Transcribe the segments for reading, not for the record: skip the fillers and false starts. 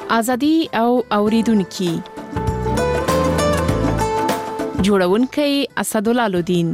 ازادي او اوریدونکو جوړونکي اسدالله الدین.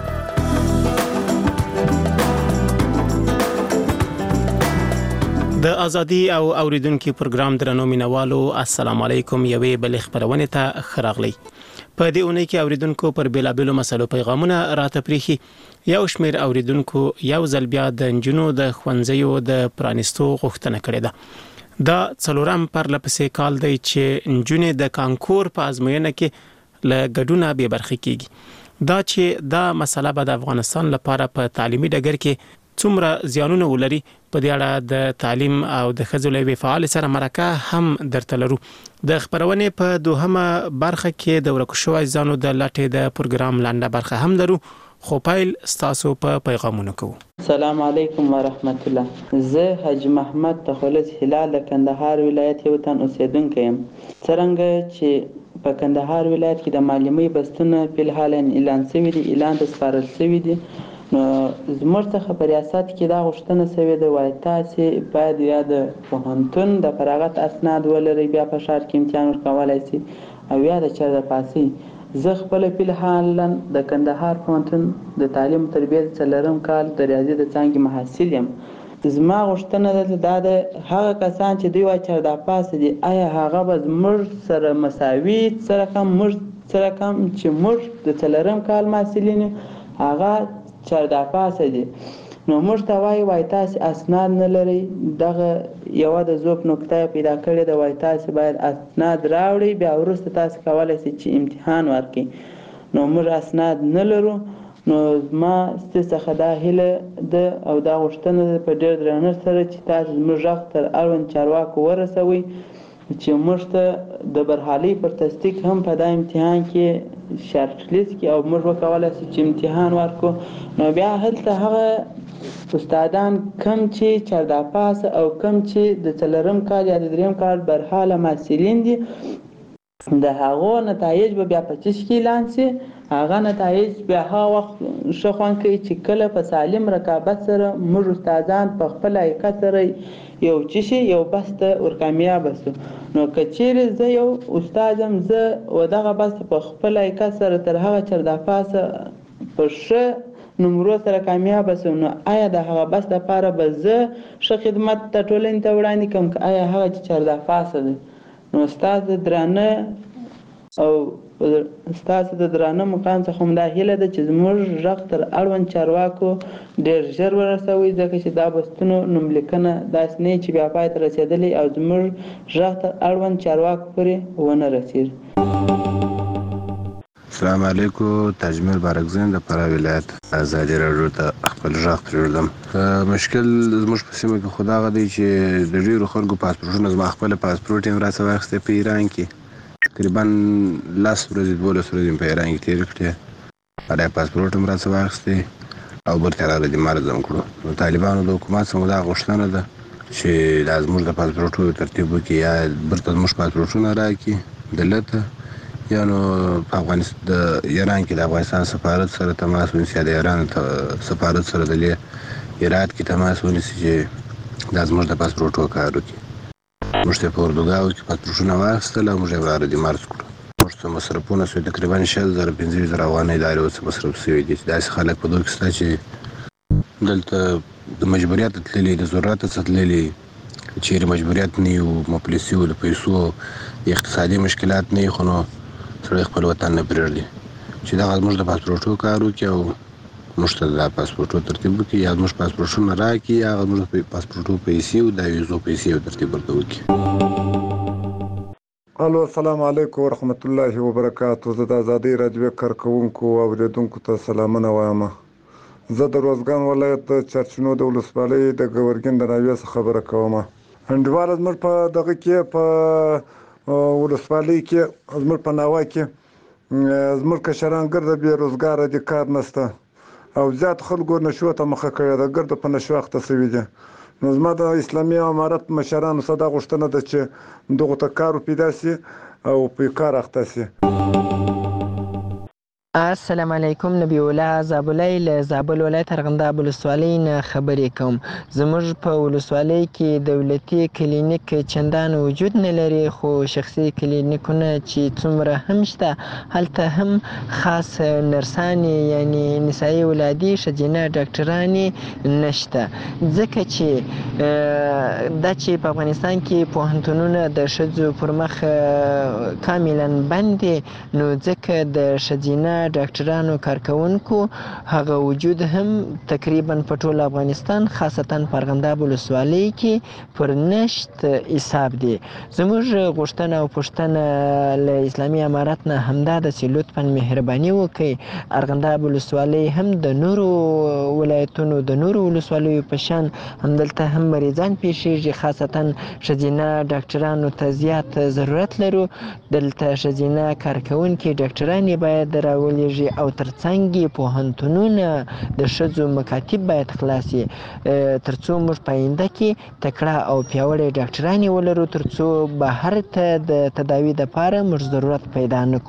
د ازادي او اوریدونکو پروګرام درنو مینوالو السلام علیکم. یوې بل خبرونه ته خراغلی. په دې اونۍ کې اوریدونکو پر بیلابلو مسلو پیغامونه راته پریخي. یو شمیر اوریدونکو یو ځل بیا د انجونو د خوندزیو د پرانستو غوښتنه کړې ده. دا څلورم پر لپسې کال دی چې انجونې د کانکور په ازموینه کې له ګډونه به برخه کیږي. دا چې دا مسله به د افغانستان لپاره په تعلیمي ډګر کې څومره زیانونه ولري په دې اړه د تعلیم او د خځو فعال سره مرکه هم درته لرو. د خبرونه په دوهمه برخه کې د ورکو شوی ځانو د لټې د پروګرام لاندې برخه هم درو. خو پایل ستاسو په پیغامونو کوو. السلام علیکم ورحمت الله. زه حاجی محمد تخلص هلال د کندهار ولایت یو تن اوسیدونکی یم. څنګه چې په کندهار ولایت کې د معلومي بستونه په حال اعلان شوی دی، اعلان د سپارل شوی دی، نو زموږ څخه په ریاست کې دا غوښتنه شوې ده وای تاسې باید یا د پوهنتون د فراغت اسناد ولرئ، بیا په ښار کې امتحان ورکولی شي، او یا د چېرته پاسئ. زه خپله فلحالا د کندهار پوهنتون د تعلیم و تربیت څلورم کال د ریاضي د څانګې محصل یم. زما غوښتنه ده دا د هغه کسان چې دوی وایي چېرته پاسه دي، آیا هغه به زموږ سره مساوي سره کم چې موږ د څلورم کال محصلین هغه چردا پاسه دي. نو موږ ته وای تاسې اسناد نه لرئ. دغه یو د زوب نقطه پیدا کړې ده، وای تاسې باید اسناد راوړئ، بیا وروسته تاسې کولی شئ چې امتحان ورکړئ. نو موږ اسناد نه لرو. نو ما ستاسو څخه دا هیله ده او دا غوښتنه ده په ډېر درنښت سره چې تاسو زموږ غږ تر اړوند چارواکو ورسوئ چې موږ ته د برحالۍ پر تصدیق هم په دا امتحان کې شرط لیست کې او موږ وکولی شو چې امتحان ورکو. نو بیا هلته هغه استادان کم چې چردا پاس او کم چې د څلورم کال یا د دریم کال برحاله محصلین دي، د هغو نتایج به بیا په چش کې اعلان شي. هغه نتایج بیا هغه وخت ښه خوند کوي چې کله په سالم رقابت سره موږ استادان په خپل حقیقت سره یو یو بس ته ورکامیاب شو. نو که چیرې زه یو استاد یم، زه دغه بس په خپل حقیقت سره تر هغه چردا پاسه په ښه نمرو سره کامیاب شم، نو آیا د هغه بس لپاره به زه ښه خدمت ته ټولنې ته وړاندې کړم که آیا هغه چې چردا پاسه دی؟ نو ستاسو د درانه او ستاسو د درانه مقام څخه هم دا هیله ده چې زموږ غږ تر اړوند چارواکو ډېر ژر ورسوئ، ځکه چې دا بستونو نوملیکنه داسې نه چې بیا پای ته رسېدلی او زموږ غږ تر اړوند چارواکو پورې ونه رسېږي. السلام علیکم. تاجمل بارکزین د فراه ولایت ازادي راډیو ته خپل غږ پرېږدم. مشکل زموږ په سیمه کې خو دغه دی چې د ډېرو خلکو پاسپورټونه، زما خپله پاسپورټ یم راڅخه واخیستی په ایران کې، تقریبا 10 ورځې 12 ورځې په ایران کې تېرې کړې، هغه پاسپورټ هم راڅخه واخیستی او برته راغلی مرزم کړو. نو طالبانو د حکومت څخه دا غوښتنه ده چې دا زموږ د پاسپورټونو ترتیب وکړي، یا برته زموږ پاسپورټونه راکړي دلته، یا نو په افغانستان د ایران کې د افغانستان سفارت سره تماس ونیسي، د ایران سفارت سره د هرات کې تماس ونیسي چې دا زموږ د پاسپورټو کار وکړي. موږ ته په اردوګاو کې پاسپورټونه واخیستل او موږ یې راغلي مرز کړو. موږ ته مصرفونه شوي تقریبا 6,000-15,000 افغانۍ دارې اوس مصرف شوي دي. داسې خلک په دغه کې شته چې دلته د مجبوریت تللي، د ضرورت څخه تللي، چیرې مجبوریت نه وي، مفلسي وو، د پیسو اقتصادي مشکلات نه وي، خو نو سړی خپل وطن نه پرېږدي چې دغه زموږ د پاسپورټو کار وکړي او موږ ته د پاسپورټو ترتیب وکړي، یا زموږ پاسپورټونه راکړي، یا زموږ د پاسپورټو پیسې او د ویزو پیسې او ترتیب ورته وکړي. الو، السلام علیکم ورحمت الله وبرکاتو. زه د ازادي راډیو کارکوونکو او اوریدونکو ته سلامونه وایم. زه د روزګان ولایت د چرچنو د ولسوالۍ د ګورګین د ناوې څخه خبره کوم. انډیواله زموږ په دغه کې په ولسوالۍ کې زموږ په ناوه کې زموږ کشران ګرده بې روزګاره دي، کار نشته او زیات خلکو نشو ته مخه کړې ده، ګرده په نشو اخته شوي دي. نو زما د اسلامي امارت مشرانو څخه دا غوښتنه ده چې دغو ته کار پیدا شي او په کار اخته شي. السلام علیکم، نبی الله زابلی له زابل ولایت ارغنداب ولسوالۍ نه خبرې کوم. زموږ په ولسوالۍ کې دولتي کلینیک چندان وجود نه لري، خو شخصي کلینیکونه چې څومره هم شته هلته هم خاص نرسانې یعنی نسایي ولادي ښځینه ډاکټرانې نشته، ځکه چې دا چې په افغانستان کې پوهنتونونه د ښځو پر مخ کاملا بند دي، نو ځکه د ښځینه ډاکټرانو کارکوونکو هغه وجود هم تقریبا په ټول افغانستان خاصتا په ارغنداب ولسوالۍ کې پر نشت حساب دی. زموږ غوښتنه او پوښتنه له اسلامي امارت نه همدا ده چې لطفا مهرباني وکړئ ارغنداب ولسوالۍ هم د نورو ولایتونو د نورو ولسوالیو په شان همدلته هم مریضان پیښیږي، خاصتا ښځینه ډاکټرانو ته زیات ضرورت لرو. دلته ښځینه کارکوونکي ډاکټرانې باید راولېږي او ترڅنګ یې پوهنتونونه د ښځو مکاتب باید خلاص شي، ترڅو موږ په آینده کې تکړه او پیاوړې ډاکټرانې ولرو، ترڅو بهر ته د تداوي دپاره موږ ضرورت پیدا نه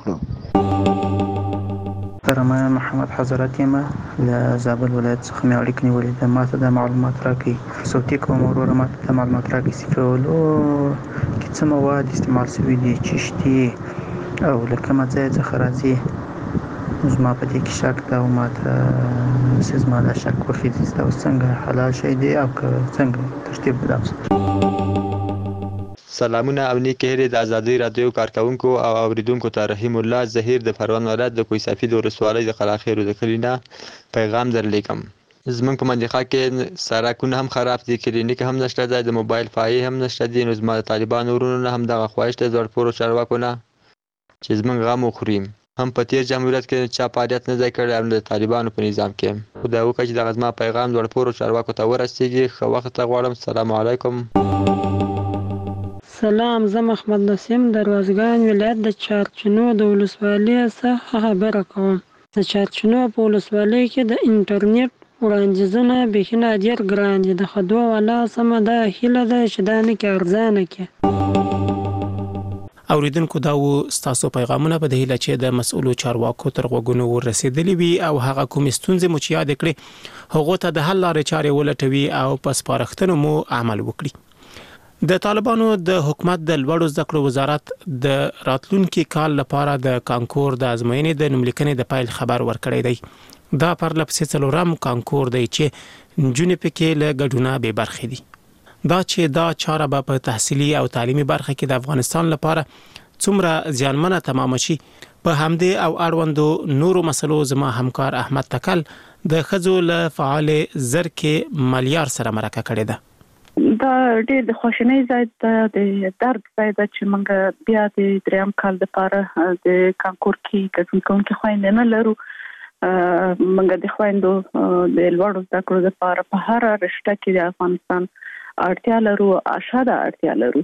کړو. رحمان محمد حضرت یم له زابل ولایت څخه مې اړیکې نیولې ده. ماته د معلومات راکړئ، صوتي کوم وروره ماته د معلومات راکړئ چې په ولو کې څه مواد استعمال شوي دي، چشتي او له کومه ځای څخه راځي. زما په دې کې شک ده او ماته چې زما دا شک وخېږي چې دا اوس څنګه حلال شی دی او که څنګه ترتیب به دا. سلامونه او نیکې هیلې د ازادۍ راډیو کارکوونکو او اوریدونکو ته. رحیم الله زهیر د پروان ولایت د کوه سفید ولسوالۍ د قلاخیرو د کلي نه پیغام درلیکم. زمونږ په منطقه کې سړکونه هم خراب دي، کلینیک هم نشته دی، د موبایل فایې هم نشته دي. نو زما د طالبانو ورونو نه هم دغه خواهش دی زړپورو چارواکو نه چې زمونږ غم وخوري. هم په تیر جمهوریت کې چا فعالیت نه دی کړی او د طالبانو په نظام کې. خدای وکړي چې دغه زما پیغام زړپورو چارواکو ته ورسیږي. ښه وخت ته غواړم. السلام علیکم. سلام، زه محمد نسیم د روزګان ولایت د چارچینو د ولسوالۍ څخه خبره کوم. د چارچینو په ولسوالۍ کې د انټرنیټ وړاندیزونه بیخي ډېر ګران دي. د خدو والا سمه دا هیله ده چې دا نه کې ارزانه کې. اوریدونکو دا و ستاسو پیغامونه په دې هیله چې د مسؤلو چارواکو تر غوږونو ورسېدلي وي او هغه کوم ستونزې مو چې یاد کړې هغه ته د حل لارې چارې ولټوي او په سپارښتنو مو عمل وکړي. د طالبانو د حکومت د لوړو زده کړو وزارت د راتلونکي کال لپاره د کانکور د ازموینې د نوملیکنې د پیل خبر ورکړی دی. دا پرلپسې څلورم کانکور دی چې نجونې پکې له ګډونه بې برخې دي. دا چې دا چاره به په تحصیلي او تعلیمي برخه کې د افغانستان لپاره څومره زیانمنه تمام شي، په همدې او اړوندو نورو مسلو زما همکار احمد تکل د ښځو له فعال زرکې ملیار سره مرکه کړې ده. دا ډېر د خوشنۍ ځای ده، د درد ځای ده چې موږ بیا د دریم کال لپاره د کانکور کې ګډون کوونکي خویندې نه لرو. موږ د خویندو د لوړو زده کړو لپاره په هره رشته کې د افغانستان اړتیا لرو، اشاده اړتیا لرو.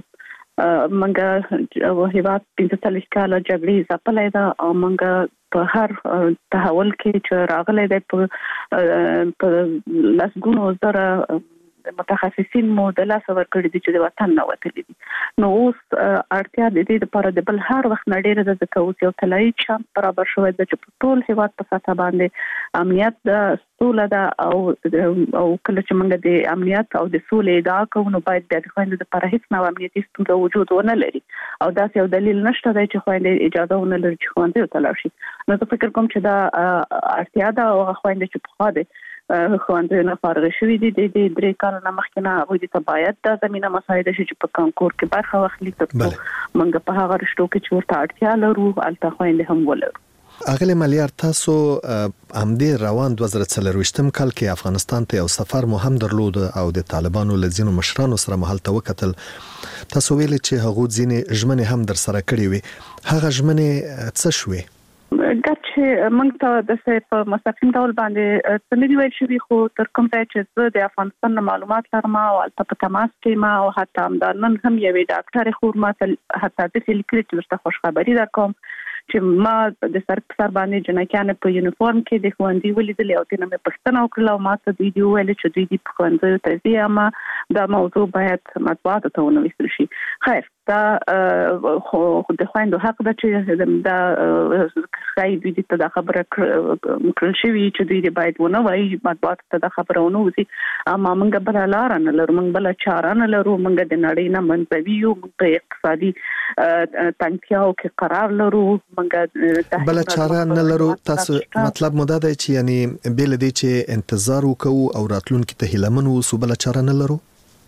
موږ هیواد 45 کاله جګړې ځپلې ده او موږ په هر تحول کې چې راغلی دی په لسګونو زره متخصصین مو د لاس ورکړي دي چې د وطن نه وتلي دي. نو اوس اړتیا د دې لپاره د بل هر وخت نه ډېره ده، ځکه اوس یو طلایي چانس برابر شوی ده چې په ټول هیواد په سطح باندې امنیت ده، سوله ده او کله چې موږ د امنیت او د سولې ادعا کوو نو باید د خویندو لپاره هیڅ نوع امنیتي ستونزه وجود ونه لري او داسې یو دلیل نشته دی چې خویندې اجازه ونه لري چې ښوونځیو ته لاړ شي. نو زه فکر کوم چې دا اړتیا ده او خویندې چې پخوا دي ښوونځیو نه فارغ شوي دي د 3 کال نه مخکې نه هغوی ته باید دا زمینه مساعده شي چې په کانکور کې برخه واخلي، ترڅو موږ په هغه رشتو کې چې ورته اړتیا لرو هلته خویندې هم ولرو. اغلی ملیار، تاسو همدې روان 2024 کال کې افغانستان ته یو سفر مو هم درلود او د طالبانو له ځینو مشرانو سره مو هلته وکتل. تاسو ویلي چې هغوی ځینې ژمنې هم در سره کړې وي. هغه ژمنې څه شوې؟ دا چې موږ ته د په مستقیم ډول باندې څه نه دي ویل شوي، خو تر کوم ځای چې زه د افغانستان نه معلومات لرم او هلته په تماس کې یم او حتی همدا نن هم یوې ډاکټرې خور ما ته حتی داسې لیکلي چې درته خوشخبري درکوم چې ما د سر په سر باندې جنکیانې په یونیفورم کې د ښوونځي ولیدلې او ترې نه مې پوښتنه وکړله او ما ته دوی دي وویل چې دوی دې په ښوونځیو ته ځي، اما دا موضوع باید مطبوعاتو ته ونه ویستل شي. خیر دا خو د خويندو حق ده چې دا خای دوی ته د خبره کړل شي چې دوی باید ونه وایي مطبوعات ته د خبره ونه وځي اما موږ بل لار نه لرو موږ بل چاره نه لرو موږ د نړۍ نه منځوي یو په اقتصادي تنګیاو کې قرار لرو موږ بل چاره نه لرو تاسو مطلب مو دا دی چې یعنی بل دي چې انتظار وکړو او راتلونکي ته هیلمن وو بل چاره نه لرو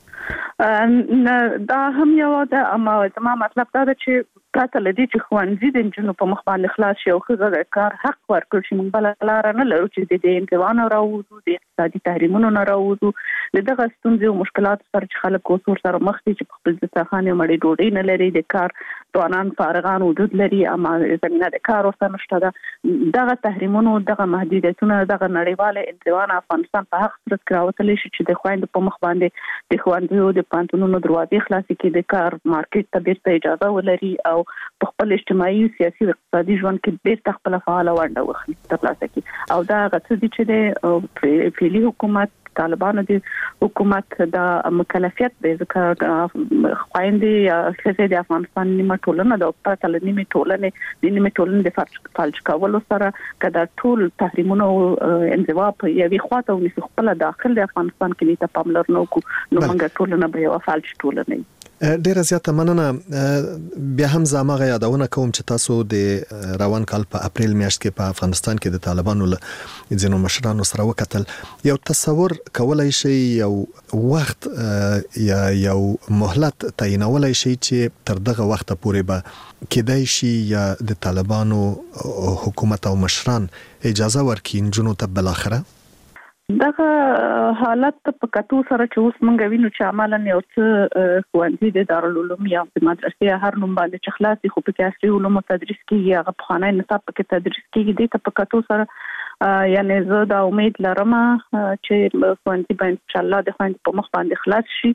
دا هم یو ده اما زما مطلب دا ده چې پراته لدی چې خوانځي د جنو په مخ باندې خلاص شي او خزه د کار حق ورکړي چې موږ بل لار نه لرو چې د انتوان راوځو د اقتصادي تحریمونو نه راوځو دغه ستونزې او مشکلات سره چې خلک اوسور سره مخ دي چې په خپل ځخانه مړې ډوډۍ نه لري د کار توانان فارغان وجود لري اما زمينه د کار ورته نشته ده دغه تحریمونو دغه محدودیتونه دغه نړیواله انتوان افغانستان په حق سره کراوتل شي چې د خويند په مخ باندې د خوندو د پانتونونو دروازې خلاصې کې د کار مارکیټ ته بیرته اجازه ولري او په خپل اجتماعي سیاسي او اقتصادي ژوند کې بیرته خپل فعال ونډه واخلي ترلاسه کړي او دا غوښتل دي چې د فعلي حکومت طالبانو د حکومت د مکلفیت د ذکر خويندې د افغانستان نیمه ټولنه د پرته نیمه ټولنه د فالج کولو سره کدا ټول تحریمونو انزوا په یوې خواته ونیسي خپل داخل د افغانستان کې ته پاملرنه وکړو نو موږ ټولنه به یو فالج ټولنه ډیره زیاته مننه بیا هم زماغه یادونه کوم چې تاسو د روان کال په اپریل میاشت کې په افغانستان کې د طالبانو له ځینو مشرانو سره وکتل یو تصور کولای شي یو وخت یا یو مهلت تعینولای شي چې تر دغه وخت پورې به کېدای شي یا د طالبانو حکومت او مشران اجازه ورکړي جنو ته بل اخره دغه حالت په کتو سره چې اوس مونږ وینو چې عملاً یو څه خوندې د دارالعلوم یا د مدرسې هر نوم باندې چې خلاصي خو په کې اصلي علوم تدریس کیږي هغه په خانه نصاب کې تدریس کیږي د په کتو سره یعنی زه دا امید لرم چې خوندې به ان شاء الله د خوندې په مخ باندې خلاص شي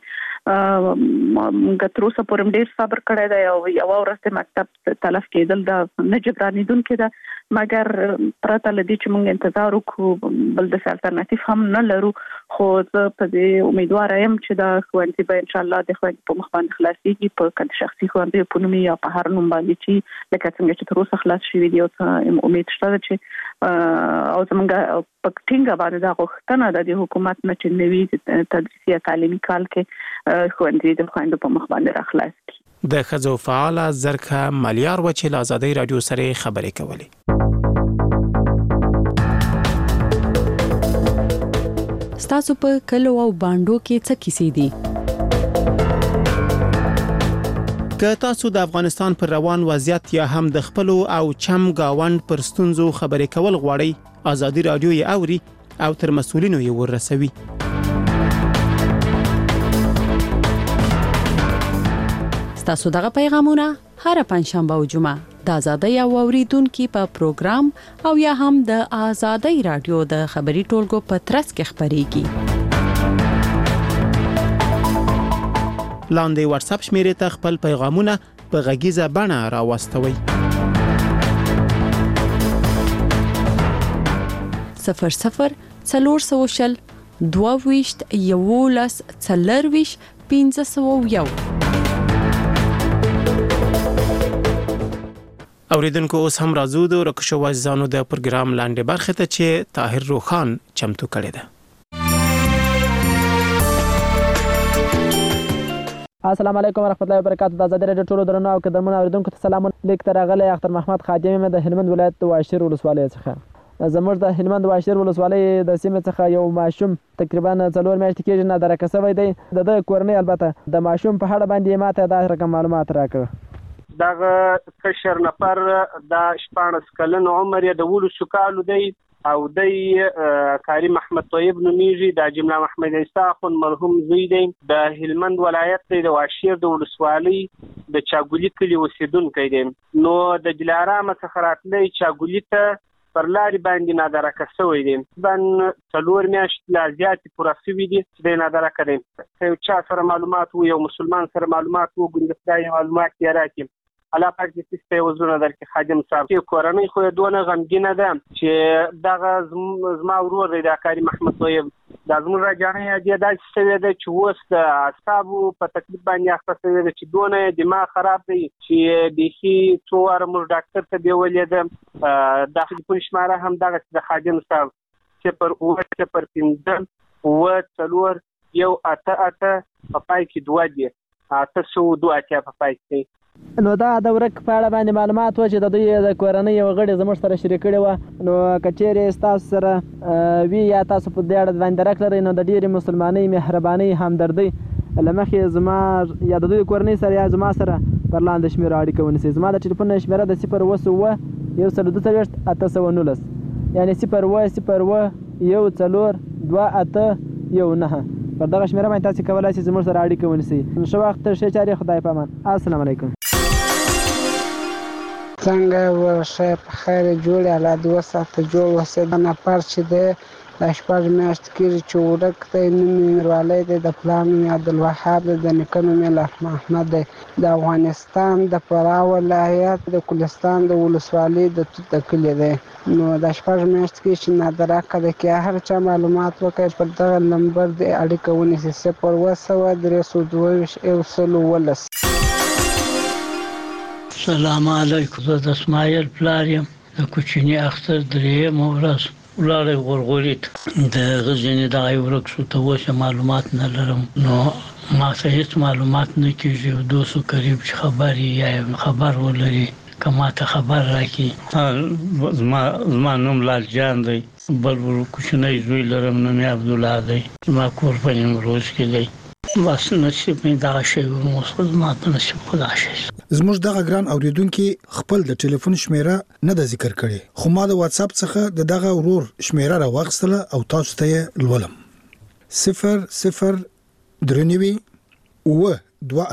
موږ تر اوسه پورې ډیر صبر کړی دی او یو ورځ د مکتب تلف کېدل دا نه جبرانیدونکې ده مګر پرته لدی چې موږ انتظار وکړو بل د الټرناتیو هم نه لرو خو زه په دې امیدوار یم چې دا خوندې به ان شاء الله د خوندې په مخ باندې خلاصيږي په کله شخصي خوندې په نوم یا په هر نوم باندې چې لکه څنګه چې تر اوسه خلاص شوی دی او امید شته چې او زمونږ په ټینګه باندې دا غوښتنه ده د حکومت نه چې نوي تدریسي تعلیمي کال کې خوندې د خوندې په مخ باندې راخلاص کړي د خزو فعال زرکه ملیار و چې له آزادۍ رادیو سره خبرې کولې ستاسو په کلو او باندو کې څه کیسې دي که تاسو د افغانستان پر روان وضعیت یا هم د خپل او چم گاوند پر ستونزو خبرې کول غواړئ آزادۍ رادیو یې اوري او تر مسؤلینو یې ورسوي ستاسو دغه پیغامونه هر پنځشنبه او جمعه د آزادۍ او اوریدونکو په پروګرام او یا هم د آزادۍ رادیو د خبري ټولګو په ترڅ کې خبريږي لاندې واتس اپ شمیرې ته خپل پیغامونه په غږیزه بڼه راوستوي 00 400 22 11 40 501 اوریدونکو اوس هم راځو د رکشو وزانو د پروګرام لاندې برخه ته چې طاهر روخان چمتو کړی دی السلام علیکم ورحمت الله وبرکاتہ د آزادۍ رادیو ټولو درنو او قدرمنو اوریدونکو ته سلام لیک تر غلې اختر محمد خادم د هلمند ولایت د واشیر ولسوالۍ څخه زموږ د هلمند واشیر ولسوالۍ د سیمې څخه یو ماشوم تقریبا 4 میاشتې کېږي نه درکه شوی دی د کورنۍ البته د ماشوم په اړه باندې ماته دا رقم معلومات راکړه دغه کشر نفر د 14 کلن عمر یې د ولسو کالو دی او د کاری محمد طیب نومیږي د جمله محمد عیسی خون مرحوم زوی دی د هلمند ولایت د واشیر د ولسوالۍ د چاګولی کلی اوسیدونکی دی نو د دلارام څخه راتلی چاګولی ته پر لارې باندې نادرکه شوی دی بن 4 میاشتې لا زیاتې پوره شوي دي چې دی نادرکه دی یو چا سره معلومات وو یو مسلمان سره معلومات وو ګوندې خدای معلومات یې راکړي الله پاک دې ستاسو وزونه درکې خادم صاحب چې کورنۍ خو دونه غمګینه ده چې دغه زما ورور دی د کاری محمد طیب د زموږ راجانه دی داسې شوی دی چې اوس د اعصابو په تکلیف باندې اخته شوی دی چې دونه دماغ خراب دی چې بيخي څو واره موږ ډاکټر ته بیولې ده د ټلیفون شماره هم دغه د خادم صاحب 0 و څلور یو اته په پای کې 2 دی 802 اتیا په پای کې نو دا د ورک په اړه باندې معلومات و چې د دوی د کورنۍ یو غړي زموږ سره شریک کړي و نو کچېرې تاسو سره وی یا تاسو په دې اړه باندې راکړئ نو د ډېری مسلمانۍ مهرباني همدردي لمخې زما یا د دوی کورنۍ سره یا زما سره پر لاندې شمیره اړیکه ونیسئ زما د ټلیفون شمیره د 0 819 یعنی 0 پر دغه شمیره باندې تاسو کولای شئ زموږ سره اړیکه ونیسئ. ښه وخت ښه چارې خدای پامان. السلام علیکم. څنګه ورشه په خیر جوړ الله دې وساته جوړ وسه د نفر چې د شپږ میاشت کې چې ورک ته نوم ورالای د پلان عبدالوهاب د نکنو مل احمد د افغانستان د فراه ولایت د کلستان د ولسوالۍ د کلی دی نو د شپږ میاشت کې چې نادره کده کې هر چا معلومات وکړي پر دغه نمبر د اړیکه ونیسي 0 السلام علیکم زه د اسماعیل پلار یم د کوچني اختر درېیمه ورځ ولاړې غورغوري د غزني د ورک شو ته اوسه معلومات نه لرم نو ما څه هیڅ معلومات نه کیږي دوسو قریب خبري یا خبر ولري کما ته خبر راکې زما نوم لال جان دی بل کوچنی زوی لرم نوم عبد الله دی ما کور په نیمروز کې دی بس نصیب مې دا شی ورموسخه ما ته نصیب خدا شي. زموږ دغه ګران اوریدونکو خپل د ټلیفون شمیره نه د ذکر کړي خو ما د واتس اپ څخه دغه ورور شمیره را واغستله او تاسو ته لولم 0 درنوي و 2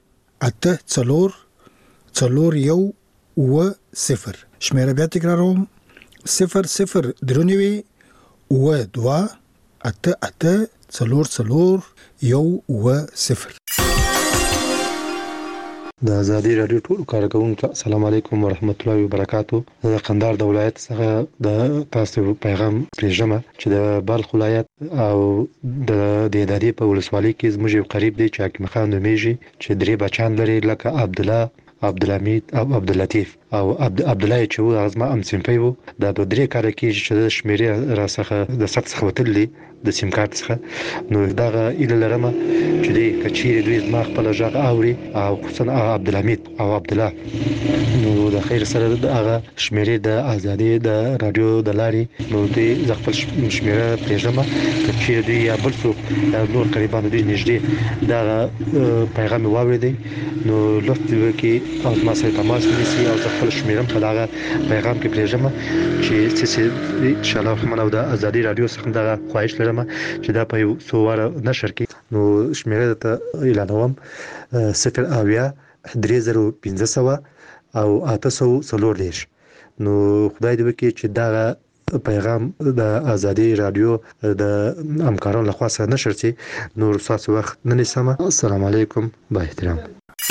0 شمیره بیا تکراروم 0 درنوي و 2 د ازادي رادیو ټول کارکونکو السلام علیکم ورحمت الله وبرکاتو د قندهار د ولایت څخه د تاسو پیغام پېژنم چې د بلخ ولایت او د ادارې په ولسوالۍ کې زموږ قریب دی چې حکیم خان نومیږي چې درې بچان لري لکه عبد الله عبدالحمید او عبداللطیف او عبدالله چې و ازما ام سیمپي وو د درې کار کې چې د شمیرې را څخه د سخت څخه وتلې د سیم کارت څخه نو دغه اله لرمه چې د کچېری دوی زما خپل ژغ اوري او خصوصا عبدالحمید او عبدالله نو د خیر سره دغه شمیرې د ازادي د رادیو د لاري نو د خپل شمیره پېژنم کچېری دوی یا بل څوک نور قریبانو دوی نږدې دا پیغام واوریدي نو لوستي وکي او ما سره تماس ونیسي او خپل شمیرم په دغه پیغام کې پېژنم چې ان شاء الله منو د ازادي رادیو څخه دغه خواهش چې دا په یو څو واره نشر کې نو شمیره ته اعلانوم 0 او 840 نو خدای دې وکړي چې دا پیغام د ازادي رادیو د همکارانو لخوا سره نشر شي نور ساعت وخت نه نسمه. السلام علیکم با احترام.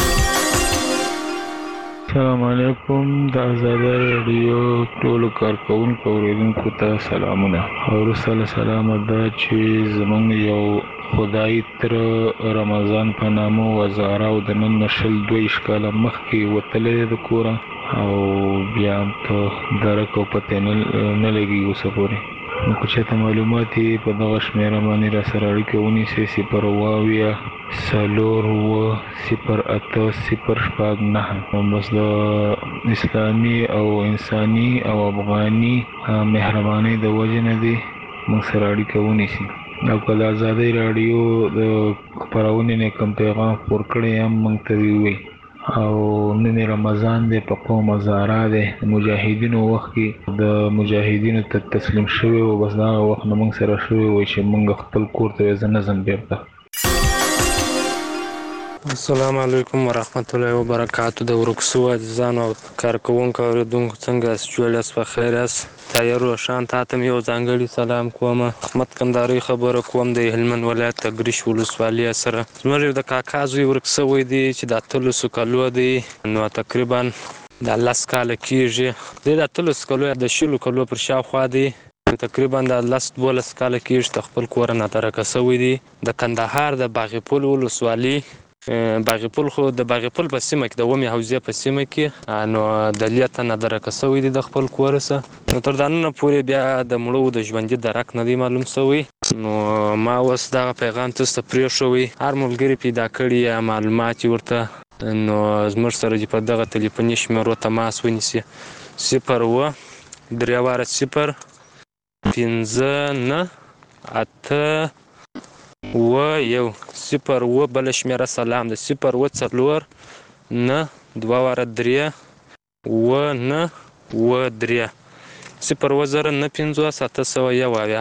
السلام علیکم د ازادي رادیو ټول کارکونکو اوریدونکو ته سلامونه او رسول سلام دا چې زمونږ یو خدای تر رمضان په نامو وزاره او د نن نشل 2 کاله مخکې وتلې د کور او بیا ته درکو پته نه لګي وسپوري نو که چېرته معلومات په دغه شمیره باندې را سره اړیکه ونیسئ 0 بس د اسلامي او انساني او افغاني مهرباني د وجه نه دی موږ سره اړیکه ونیسئ او که د ازادي رادیو د خپرونې نه کوم پیغام خپور کړی هم موږ ته ووایي او نن رمضان دی په قوم زارا دی مجاهدینو وخت کې د مجاهدینو ته تسلیم شوی او بس دا وخت موږ سره شوی وای چې موږ خپل کور ته ځنه بیرته السلام علیکم ورحمت الله وبرکاتو. د ورکسو عزیزانو او کارکوونکو اوریدونکو څنګه یاست؟ جوړ یاست؟ په خیر یاست؟ طاهر روشان تاته م یو ځانګړي سلام کوم. احمد کندهاري خبره کوم د هلمند ولایت اګریش ولسوالۍ سره. زموږ د کاکا زوی ورک شوی دی چې د 13 کالو دی، نو تقریبا د 10 کاله کېږي. د 13 کالو د 20 کالو پر شاوخوا دی، تقریبا د 10-12 کاله کېږي د خپل کور نه ترکه شوی دی. د کندهار د باغپل ولسوالۍ باغپل خو د باغپل په سیمه کې د ومې حوزې په سیمه کې، نو د لیته نه درکه شوی دی د خپل کور څخه. نو تر دا نن پورې بیا د مړو د ژوندي درک نه دی معلوم شوی. نو ما اوس دغه پیغام تاسو ته پرېښوی، هر ملګري پیدا کړي یا معلومات ورته، نو زموږ سره دې په دغه تلیفوني شمیرو تماس ونیسي: 0-3 بله شمیره سلام د 0-4-9-2-3 0-9-50-801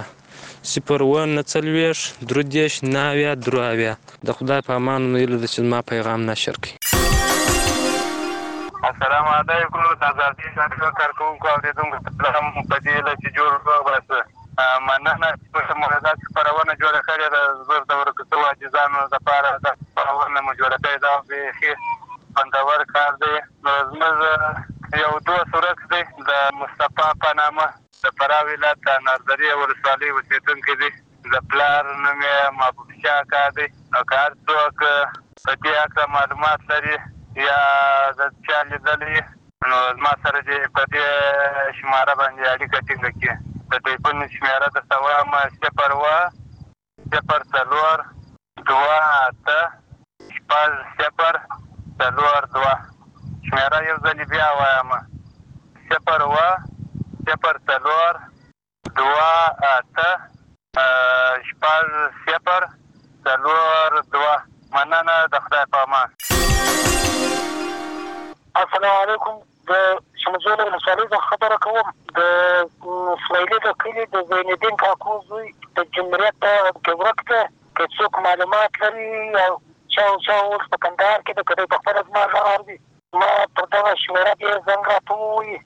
0-9-40-39-90. د خدای په امان ویلو ده چې زما پیغام نشر کړي. السلام علیکم. د ازادي راډیو کارکوونکو اورېدونکو سلام په دې هیله چې جوړ وباسه. مننه چې موږ داسې خپرونه جوړه کړې ده. زه د ورکو شوو عاجزانو لپاره دا خپرونه مو جوړه کړې ده، بیخي خوندور کار دی. نو زموږ یو دوست ورک دی د مصطفی په نامه، د فراه ولایت د نردرې ولسوالۍ اوسېدونکی دی. د پلار نوم یې محبوب شاه اکا دی. نو که هر څوک په دې هکله معلومات لري یا د چا لیدلی، نو زما سره دې په دې شماره باندې اړیکه ټینګه کړي. د ټلیفون شمیره درته وایم: 0-4-2-8-0-4-2. شمیره یو ځلې بیا وایم: 0-4-2-8-0-4-2. مننه، د خدای په امان. السلام علیکم. د شمزول ولسوالۍ څخه خبره کوم. د اسماعیلي د کلي د زینالدین کاکو زوی د جمهوریت کې ورک دی. که څوک معلومات لري او چا اوس په کندهار کې د که دی په خپله زما غږ اوري، ما پر دغه شمېره دې زنګ راته ووایي: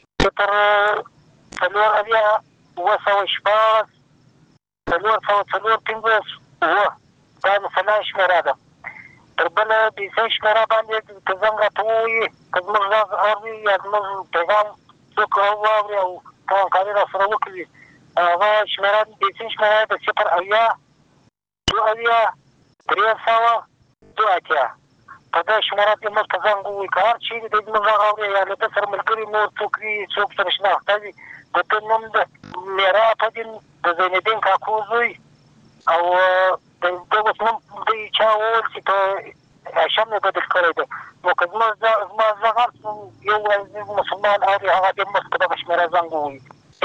0-4-4-15-4. دا د فلان شمېره ده. تر بله بیسۍ شمېره باندې که زنګ راته ووایي، که زموږ غږ اوري یا زموږ پیغام څوک واوري او همکاري راسره وکړي، هغه شمېره بیسۍ شمېره د 0-2-3-2. په دې شمېره دې موږ ته زنګ ووایي. که هر چېرې دی زموږ غږ اوري یا له ده سره ملګري نور څوک وي، څوک سره شناخته وي، د ده نوم د میرافدین د زینالدین کاکو زوی، او د ده اوس نوم دوی چا وویل چې په هاشم یې بدل کړی دی. نو که زما غږ هر یو مسلمان اوري، هغه دې موږ په دغه شمېره زنګ ووایي: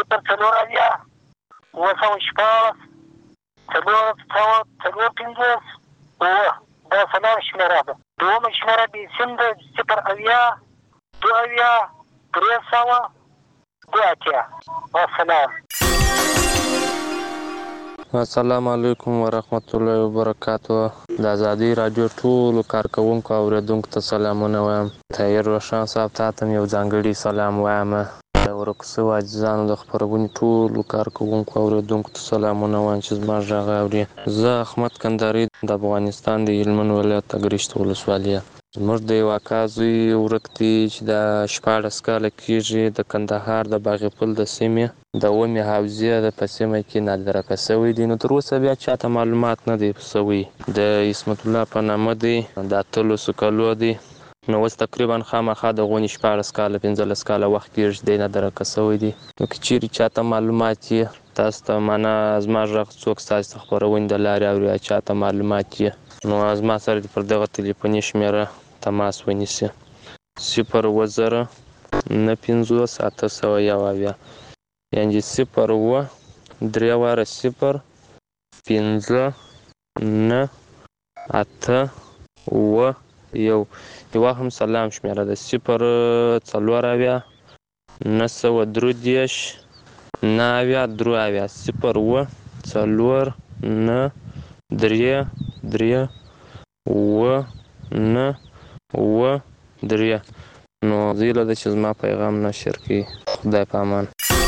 0-4-2-8-4-15. دا فلان شمېره ده. دومه شمېره بیسیم ده: 0-2-3-2. والسلام. السلام علیکم ورحمت الله وبرکاتو. د ازادي راډیو ټولو کارکوونکو او اورېدونکو ته سلامونه وایم. طاهر روشان صاحب تاته م یو ځانګړي سلام وایم. د ورکو شوو عاجزانو د خپرونې ټولو کارکوونکو او اورېدونکو ته سلامونه وایم چې زما غږ اوري. زه احمد کندهاري د افغانستان د هلمند ولایت اګریش ولسوالۍ. زموږ د یو اکا زوی ورک دی چې د 14 کاله کېږي، د کندهار د باغپل د سیمې د ومې حوزې په سیمه کې نادرکه شوی دی. نو تر اوسه بیا چاته معلومات نه دی شوی. د عصمت الله په نامه دی، د 13 کالو دی. نو اوس تقریبا خامخا د غونې 14 کاله 15 کاله وخت کېږي دی نادرکه شوی دی. نو که چیرې چاته معلومات یې تاسو ته معنا زما غږ څوک ستاسو د خپرونې د لارې اوري یا چاته معلومات یې، نو زما سره پر دغه تلیفوني شمیره تماس ونیسي: 0-9-50-801. یعنې 0-3-15-8-1. یوه هم سلام شمیره ده: 0-4-9-2-9-3. 0-4-9-3-3 993 نو زیله د چې زما پیغام نشر کړي. خدای په امان.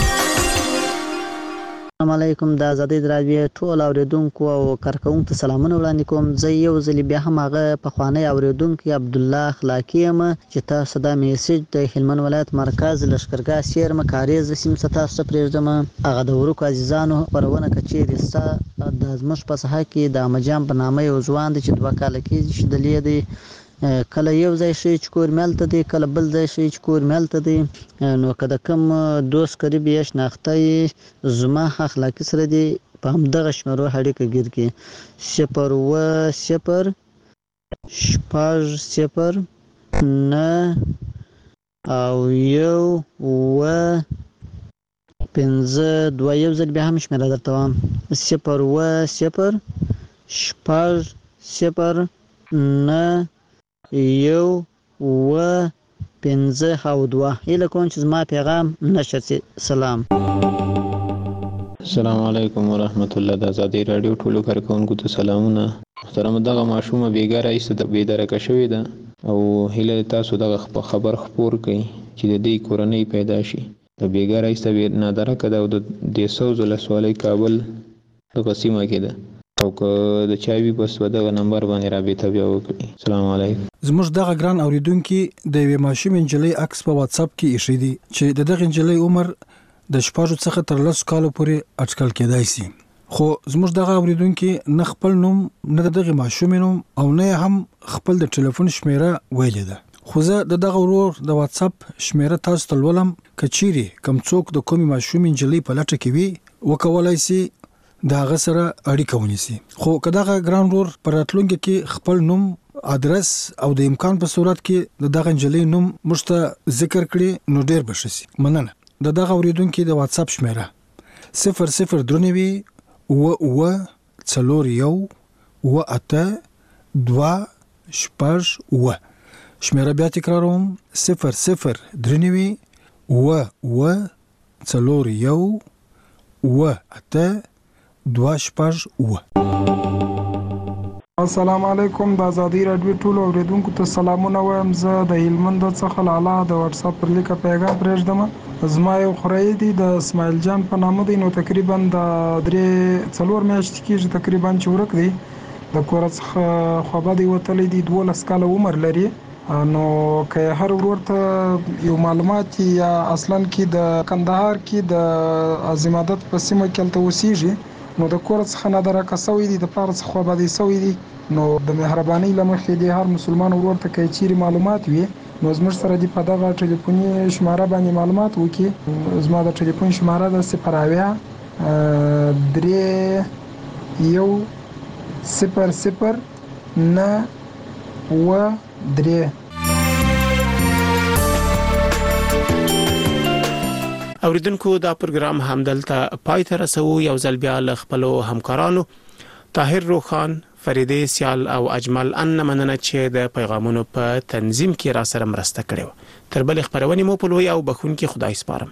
السلام علیکم. د آزادۍ راډیو ټول اوریدونکو او کارکونکو ته سلامونه وړاندې کوم. زه یو ځل بیا هم هغه پخوانی اوریدونکی عبدالله اخلاقی یم چې تاسو دا میسج د هلمند ولایت مرکز لښکرګاه سیرم کاریز سیمې څخه تاسو ته پرېږدم. هغه د ورکو عزیزانو خپرونه که چیرې ستا د زموږ په ساحه کې د احمدجان په نامه یو ځوان دی چې 2 کاله کېږي چې دلې دی، کله یو ځای شي چې کور ملته دی، کله بل ځای شي چې کور ملته دی. نو که د کوم دوست قریب یې شناخته یې زما اخلاقي سره دی په همدغه شمېرو اړیکه ګیر کړي 010-9-1-2. یو ځل بیا هم شمېره درته وایم 010-9-1-2. هیله کوم چې زما پیغام نشر شي. سلام. السلام علیکم ورحمت الله. د آزادۍ راډیو ټولو کارکونکو ته سلامونه. محترم دغه ماشومه بیګاره ایسته د بیدرکه شوې ده او هیله تاسو دغه خبر خپور کړئ چې د دې کورنۍ پیدا شي. د بیګاره ایسته نادرکه ده او د سوز ولسوالۍ کابل دغه سیمه کې ده او که د چاوي بس په دغه نمبر باندې رابطه بیا وکړي. السلام علیکم. زموږ دغه ګران اوریدونکو د یوې ماشومې نجلۍ عکس په واتس اپ کې ایښی دی چې دغه نجلۍ عمر د 6 څخه تر 10 کالو پورې اټکل کېدای شي. خو زموږ دغه اوریدونکو نه خپل نوم نه دغه ماشومې نوم او نه هم خپل د ټلیفون شمیره ویلې ده. خو زه دغه ورور د واتس اپ شمیره تاسو ته ولولم. کچيري کم څوک د کومې ماشومې نجلۍ په لټه کې وي وکولای شي دا غسره اړیکه ونیسي. خو کداغه ګران ورور پر راتلونکي کې خپل نوم ادرس او د امکان په صورت کې دغه نجلۍ نوم مشته ذکر کړي نو ډیر بشي. مننه. دغه اوریدونکو د واتس اپ شمیره 003-4-8-2-6-و. شمیره بیا تکراروم 003-4-8-2-6-و. السلام علیکم. د آزادۍ راډیو ټول اوریدونکو ته سلامونه وایم. زه د هلمند څخه لاله د واتس اپ پر لیکه پیغام پرېږدم. زما یو خورای دی د اسماعیل جان په نامه دی. نو تقریبا د 3-4 میاشتې کېږي تقریبا چې ورک دی. د کور څخه خوابه دی وتلی دی. 12 کاله عمر لري. نو که هر ورور ته یو معلومات یا اصلا کې د کندهار کې د عظمت په سیمه کې تل اوسېږي نو د کور څخه نه درکه سوې دي د پاره څخه خوابه دی سوې دي. نو د مهرباني لمخې دی هر مسلمان ورور ته کې چیرې معلومات وي نو زموږ سره دی په دغه ټلیفوني شماره باندې معلومات وکي. زما د ټلیفون شماره د 0-3-0-0-9-3. اوریدونکو دا پروګرام همدلته پای ته رسو. یو ځل بیا ل خپل همکارانو طاهر روخان، فریده سیال او اجمل ان مننه چې د پیغامونو په تنظیم کې را سره مرسته کړې و. تر بل خبرونه مو په لوی او بخون کې خدای سپارم.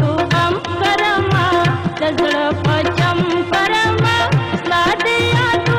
زړه پچم پرما ساده یادو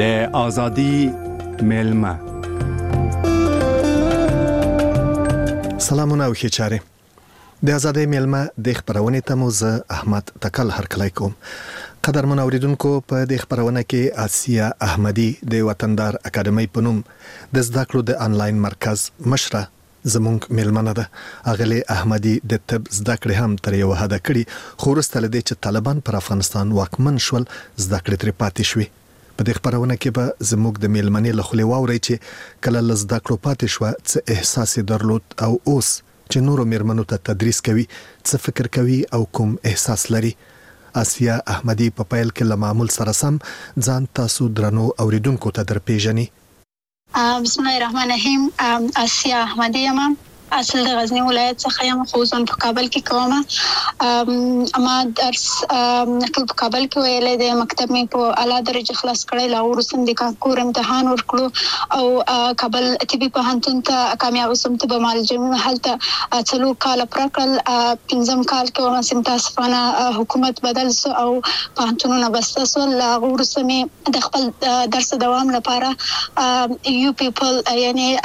د ازادي میلمه. سلامونه او ښه چاره. د ازادي میلمه د خبرونه ته مو زه احمد تکل هرکلی کوم. قدرمن اوریدونکو، په دې خبرونه کې آسیا احمدی د وطندار اکیډمي په نوم د زده کړو د انلاین مرکز مشره زمونږ میلمنه ده. اغلی احمدی د طب زده کړې هم تر یو حد کړي، خو وروسته له دې چې طالبان پر افغانستان واکمن شول زده کړې ترې پاتې شوې. په دې خبرونه کې به زموږ د میلمنې له خولې واورئ چې کله له زده کړو پاتې شوه څه احساس درلود او اوس چې نورو میرمنو ته تدریس کوي څه فکر کوي او کوم احساس لري. آسیا احمدی په پیل کې له معمول سره سم ځان تاسو درنو اوریدونکو ته درپېژني. بسم الله الرحمن الرحیم. آسیا احمدی یم، اصل د غزنی ولایت څخه یم، خو ځان په کابل کې کوم. اما درس ټول په کابل کې ویلې د مکتب می په اعلی درجه خلاص کړی، لا ورسم د کانکور امتحان ورکړو او کابل طبي پوهنتون ته کامیاب شوم. ته به معلومه هلته 4 کال پرکل 5 کال کې ومه سم تاسفانه حکومت بدل سو او پوهنتونونه بسته سو. لا ورسم د خپل درس دوام لپاره یو پیپل یعنی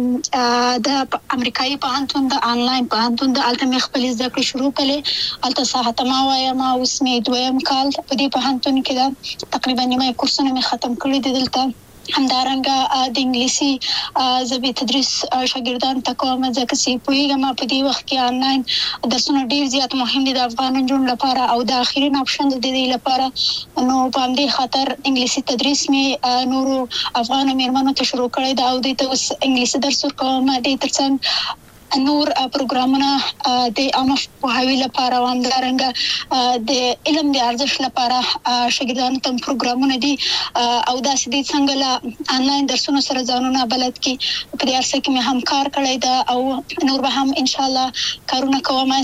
د امریکایي پوهنتون د انلاین پوهنتون د التمی خپل زده کړې شروع کړې. الته ساعت ما وایم اوس مې دویم کال په دې پوهنتون کې دا تقریبا نیمه کورسونه مې ختم کړی دي. دلته همدارنګه د انګلیسي ژبې تدریس شاګردان ته کوم، ځکه چې پوهیږم په دې وخت کې انلاین درسونه ډیر زیات مهم دي د افغان نجونو لپاره او د اخرین اپشن د دې لپاره. نو په همدې خاطر انګلیسي تدریس مې نورو افغان میرمنو ته شروع کړی دا او د اوس انګلیسي درس ورکوم. د ترڅنګ نور پروګرامونه د عامه پوهاوي لپاره او همدارنګه د علم د ارزښت لپاره شاګردانو ته پروګرامونه دي او دا سدي څنګه لا انلاین درسونو سره ځانونه بلد کی په دې ارسه کې مې هم کار کړی دا او نور به هم ان شاء الله کارونه کوم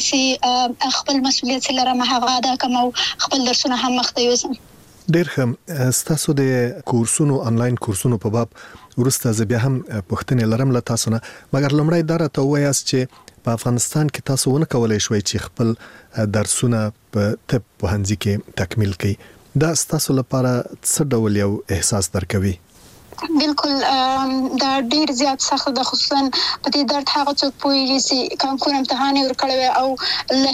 چې خپل مسؤلیت لرم هغه ادا کوم او خپل درسونه هم مخته یوسم. ډیر ښه. ستاسو د کورسونو انلاین کورسونو په باب ورسته زه بیا هم پوښتنې لرم له تاسو نه، مګر لومړی دا راته ووایاست چې په افغانستان کې تاسو ونه کولای شوئ چې خپل درسونه په طب پوهنځي کې تکمیل کړئ. دا ستاسو لپاره څه ډول یو احساس درکوي؟ بالکل دا ډیر زیات سخت ده، خصوصا په دې درد هغه څوک پوهیږي چې کانکور امتحان ورکړی او له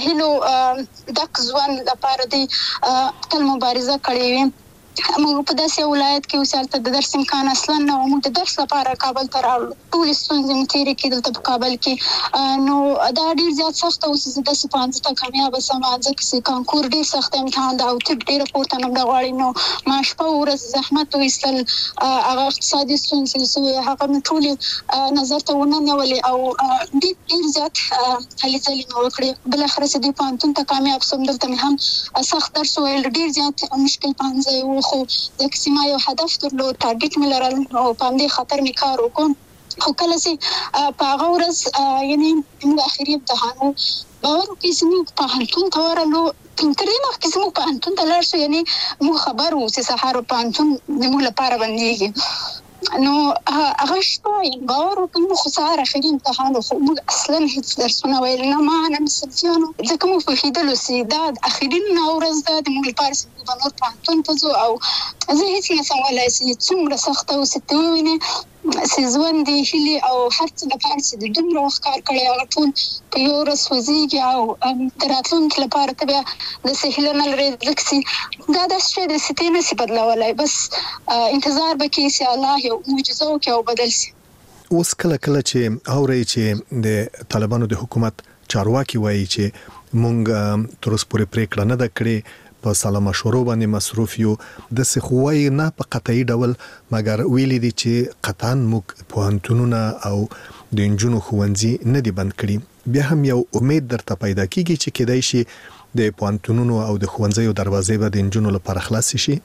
هیلو دک ځوان لپاره دی تل مبارزه کړې وي. موږ په داسې ولایت کې وسالته د درس امکان اصلا نه و. موږ د درس لپاره کابل ته راغلو، ټول ستونزې مو تېرې کړې دلته په کابل کې. نو دا ډیر زیات سخت اوس چې داسې پوهنځي ته کامیابه سم، ځکه چې کانکور ډیر سخت امتحان ده او طب ډیره پورته نمره غواړي. نو ما شپه ورځ زحمت وایستل، هغه اقتصادي ستونزې چې هغه مې ټولې نظر ته ونه نیولې او ډیر زیات هلې ځلې مې وکړې. بالاخره چې دې پوهنتون ته کامیاب شوم. دلته مې هم سخت درس ویل، ډیر زیات مشکل پوهنځی و، خو ځکه چې ما یو هدف درلود، ټارګټ مې لرل او په همدې خاطر مې کار وکړ. خو کله چې په هغه ورځ یعنی موږ اخري امتحان و، باور وکړئ چې موږ پوهنتون ته ورغلو. تر دې مخکې چې موږ پوهنتون ته لاړ شو یعنی موږ خبر وو چې سهار پوهنتون زموږ لپاره بندېږي. نو هغه شته باور وکړئ موږ خو سهار اخري امتحان خو موږ اصلا هیڅ درسونه ویل نه، ما نه صنفیانو، ځکه موږ پوهېدلو چې دا اخري ورځ ده د موږ لپاره چې موږ به نور پوهنتون ته ځو او زه هیڅ نشم ویلی چې څومره سخته اوس ته ووینې چې ژوند دې هیلې او هر څه لپاره چې د دومره وخت کار کړی هغه ټول په یو ورځ سوځېږي او د راتلونکي لپاره ته بیا داسې هیله نه لرې، ځکه چې دا داسې شی دی چې ته یې نسي بدلولی. بس انتظار به کوې چې الله یو معجزه وکړي او بدل شي. اوس کله چې اورئ چې د طالبانو د حکومت چارواکي وایي چې مونږ تر اوسه پورې پریکړه نه ده کړې، په سلا مشورو باندې مصروف یو، د سخوای نه په قطعي ډول، مګر ویلي دي چې قطعاً موږ پوهنتونونه او د انجونو ښوونځي نه دي بند کړي. بیا هم یو امید درته پیدا کیږي چې کېدای شي د پوهنتونونو او د ښوونځیو دروازې به د انجونو لپاره خلاص شي.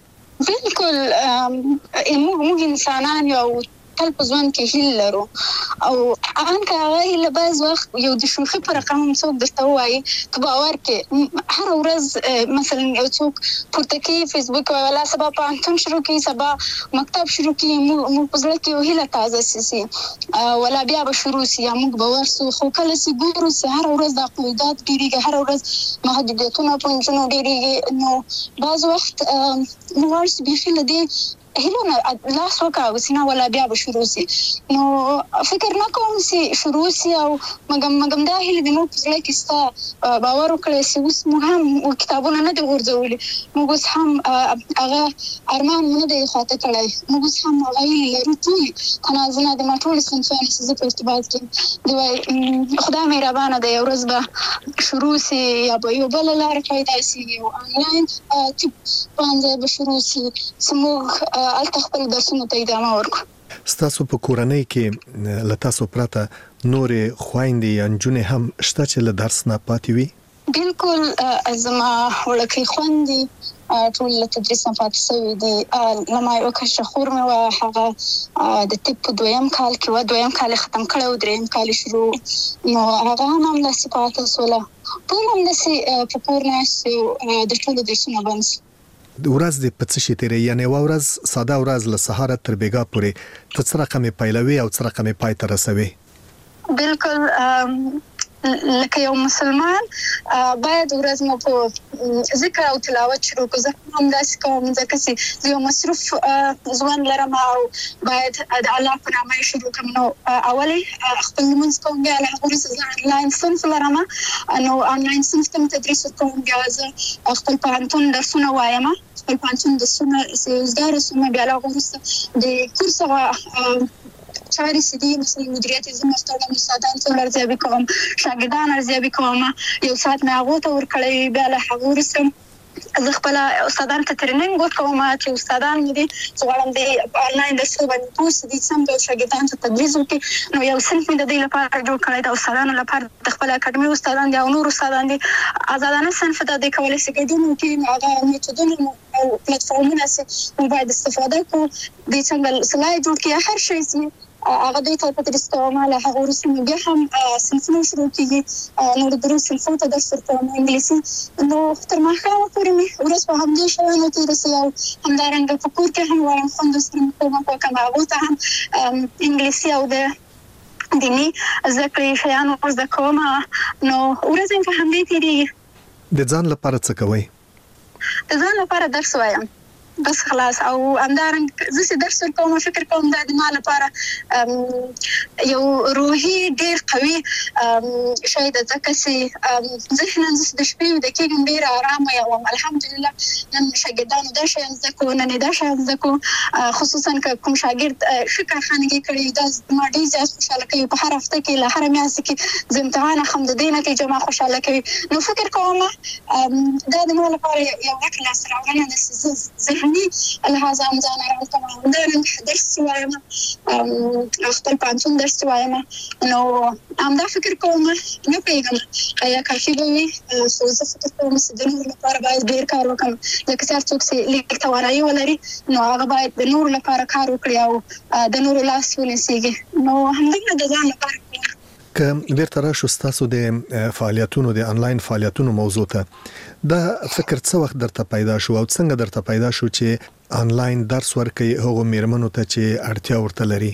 بالکل موږ انسانان یو تل په ژوند کې هیله لرو او ان که هغه هیله بعض وخت یو د شوخي پر رقم څوک درته وایي ته باور کې هر ورځ مثلا یو څوک پورته کې فیسبوک ولا سبا پوهنتون شروع کوي، سبا مکتب شروع کوي، موږ په زړه کې یو هیله تازه سي ولا بیا به شروع سي یا موږ باور سو. خو کله چې ګورو چې هر ورځ د عقیدات ډیریږي، هر ورځ محدودیتونه په نجونو ډیریږي، نو بعض وخت موږ بیخي له دې هیله لاس وکاو سینا ولا بیا به شروع سي نو فکر نه کوم سي شروع سي او مګم دا هیله د مو په ځای کې ستا باور وکړي سي اوس مو هم کتابونه نه دي ورځولي موږ اوس هم هغه ارمان نه دی خاطر کړی موږ اوس هم هغه لرو ټول تنازل د ماټول سنفاني سي په ارتباط کې دی خدای مهربانه دی ورځ به شروع سي یا به یو بل لار پیدا سي یو آنلاین باندې به شروع سي سموږ الته خپل درسونه ته ادامه ورکړو. ستاسو په کورنۍ کې له تاسو پرته نورې خويندې یا نجونې هم شته چې له درس نه پاتې وي؟ بالکل زما وړکې خويندې ټول له تدریس نه پاتې شوي دي. لما یو کشه خور مې وه هغه د طب په دویم کال کې وه، دویم کال یې ختم کړی و، دریم کال یې شروع نو هغه هم همداسې پاتې شوله. ټول همداسې په کور ناست یو د ټولو درسونه بند شو. ورځ د پڅ شي تیرې یعنی ورځ ساده ورځ له سهار تر بیګا پورې ته څه رقم پیلوي او څه رقم پای ته رسوي؟ بالکل لکه یو مسلمان باید ورځ مو په ذکر او تلاوت شروع کړو. زه هم داسې کوم ځکه چې یو مصروف ژوند لرم او باید د الله په نامه شروع کړم. نو اولې خپل لمونځ کوم، بیا له هغه وروسته زه انلاین صنف لرم نو انلاین صنف ته تدریس کوم، بیا زه خپل پوهنتون درسونه وایم، خپل پوهنتون درسونه زده رسوم، بیا له هغه وروسته د کورس هغه چاري سدي مثلا مدیریت زما ستړم استادان څو ارزیابي کوم، شاګردان ارزیابي کوم، یو ساعت مې هغه ته ورکړی، بیا له هغه وروسته زه خپل استادان ته ټریننګ ورکوم چې استادان مې دي چې غواړم د انلاین درس باندې پوه دي سم د شاګردانو ته تدریس وکړي. نو یو صنف مې د دې لپاره جوړ کړی د استادانو لپاره، د خپل اکاډمي استادان دي او نور استادان دي آزادانه صنف ته د کولای شي ګډون وکړي. هغه میتودونه او پلیټفارمونه چې باید استفاده کوو د څنګه سلای جوړ کړي هر شي سي هغه د ته تدریس کوم. له هغه وروسته بیا هم صنفونه شروع کیږي، نور دروس صنفونو ته درس ورکوم انګلیسي. نو تر ماښامه پورې مې ورځ په همدې شیانو تېره سي او همدارنګه په کور کې هم وایم خویندو سره مې کومک وکړم، هغو ته هم انګلیسي او د دیني زده کړې شیان ور زده کوم. نو ورځ مې په همدې تېرېږي. د ځان لپاره څه کوئ؟ د ځان لپاره درس وایم بس خلاص، او همدارنګه زه چې درس ورکوم فکر کوم دا د ما لپاره یو روحي ډېر قوي شی ده، ځکه چې ذهنا زه د شپې ویده کېږم ډېره ارامه یم. الحمدلله نن شاګردانو دا شیان زده کړو، نن یې دا شیان زده کړو، خصوصا که کوم شاګرد ښه کارخانګي کړې دا زما ډېر زیات خوشحاله کوي. په هر هفته کې له هره میاشت کې زه امتحان اخلم، د دې نتیجه ما خوشحاله کوي. نو فکر کوم دا د ما لپاره یو غټ لاسته راوړنه ده چې زه لهذا ځان ارام کوم. همدارنګه درس وایم، خپل پوهنتون درس وایم. نو همدا فکر کوم نه پوهېږم آیا کافي به وي، خو زه فکر کوم چې د نورو لپاره باید ډېر کار وکړم، ځکه چې هر څوک چې لیک توانایي ولري نو هغه باید د نورو لپاره کار وکړي او د نورو لاس ونیسېږي. نو همدغه د ځان لپاره که بیرته راشو ستاسو د فعالیتونو د انلاین فعالیتونو موضوع ته، دا فکر څه وخت درته پیدا شو او څنګه درته پیدا شو چې انلاین درس ورکړئ هغو میرمنو ته چې اړتیا ورته لري؟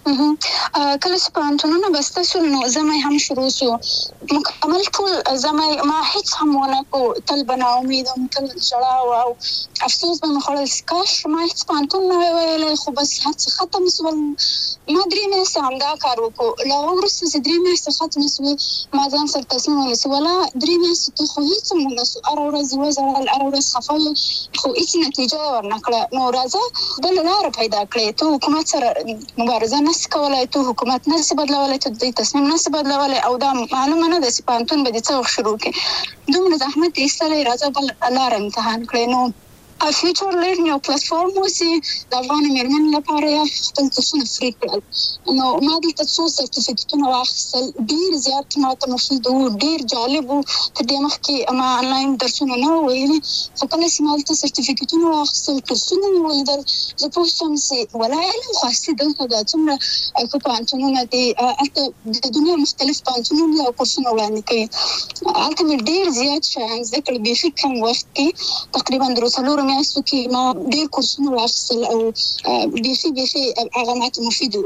کله چې پوهنتونونه بسته شول نو زما هم شروع شو مکمل ټول زما ما هیڅ هم ونه کو تل به ناامید وم، تل ژړا او افسوس به مې خوړل چې کاش ما هیڅ پوهنتون نه وای ویلی، خو بس هر څه ختم شول. ما 3 میاشتې همدا کار وکړو. له هغه وروسته چې 3 میاشتې ختمې شوې ما ځان سره تصمیم ونیسي ولا 3 میاشتې ته خو هیڅ هم ونه شو، هره ورځ یې وژړل، هره ورځ خفه وم، خو هیڅ نتیجه یې ورنه کړه. نو راځه بله لاره پیدا کړې، ته حکومت سره مبارزه نسي کولای، ته حکومت نسي بدلولی، ته د تصمیم نسي بدلولی، او دا معلومه نه ده چې پوهنتون به دې څه وخت شروع کړي. دومره زحمت یې ایستلی، راځه بل لاره امتحان کړئ. نو فیوچر لرنینګ یو پلیټفارم وسی د افغان میرمنو لپاره خپل کورسونه فری کړل. نو ما دلته څو سرټیفیکټونه واخیستل، ډېر زیات ماته مفید وو، ډېر جالب وو. تر دې مخکې ما انلاین درسونه نه وو ویلي، خو کله چې ما دلته سرټیفیکټونه واخیستل، کورسونه مې ولیدل، زه پوه شوم چې ولا علم خو اصلي دلته ده، څومره ښه پوهنتونونه دي، هلته د دنیا مختلف پوهنتونونه دي او کورسونه وړاندې کوي. هلته مې ډېر زیات شیان زده کړل، بیخي کم وخت کې تقریبا 3 میاشتو کې ما ډېر کورسونه واخیستل او بیخي هغه ماته مفید وو.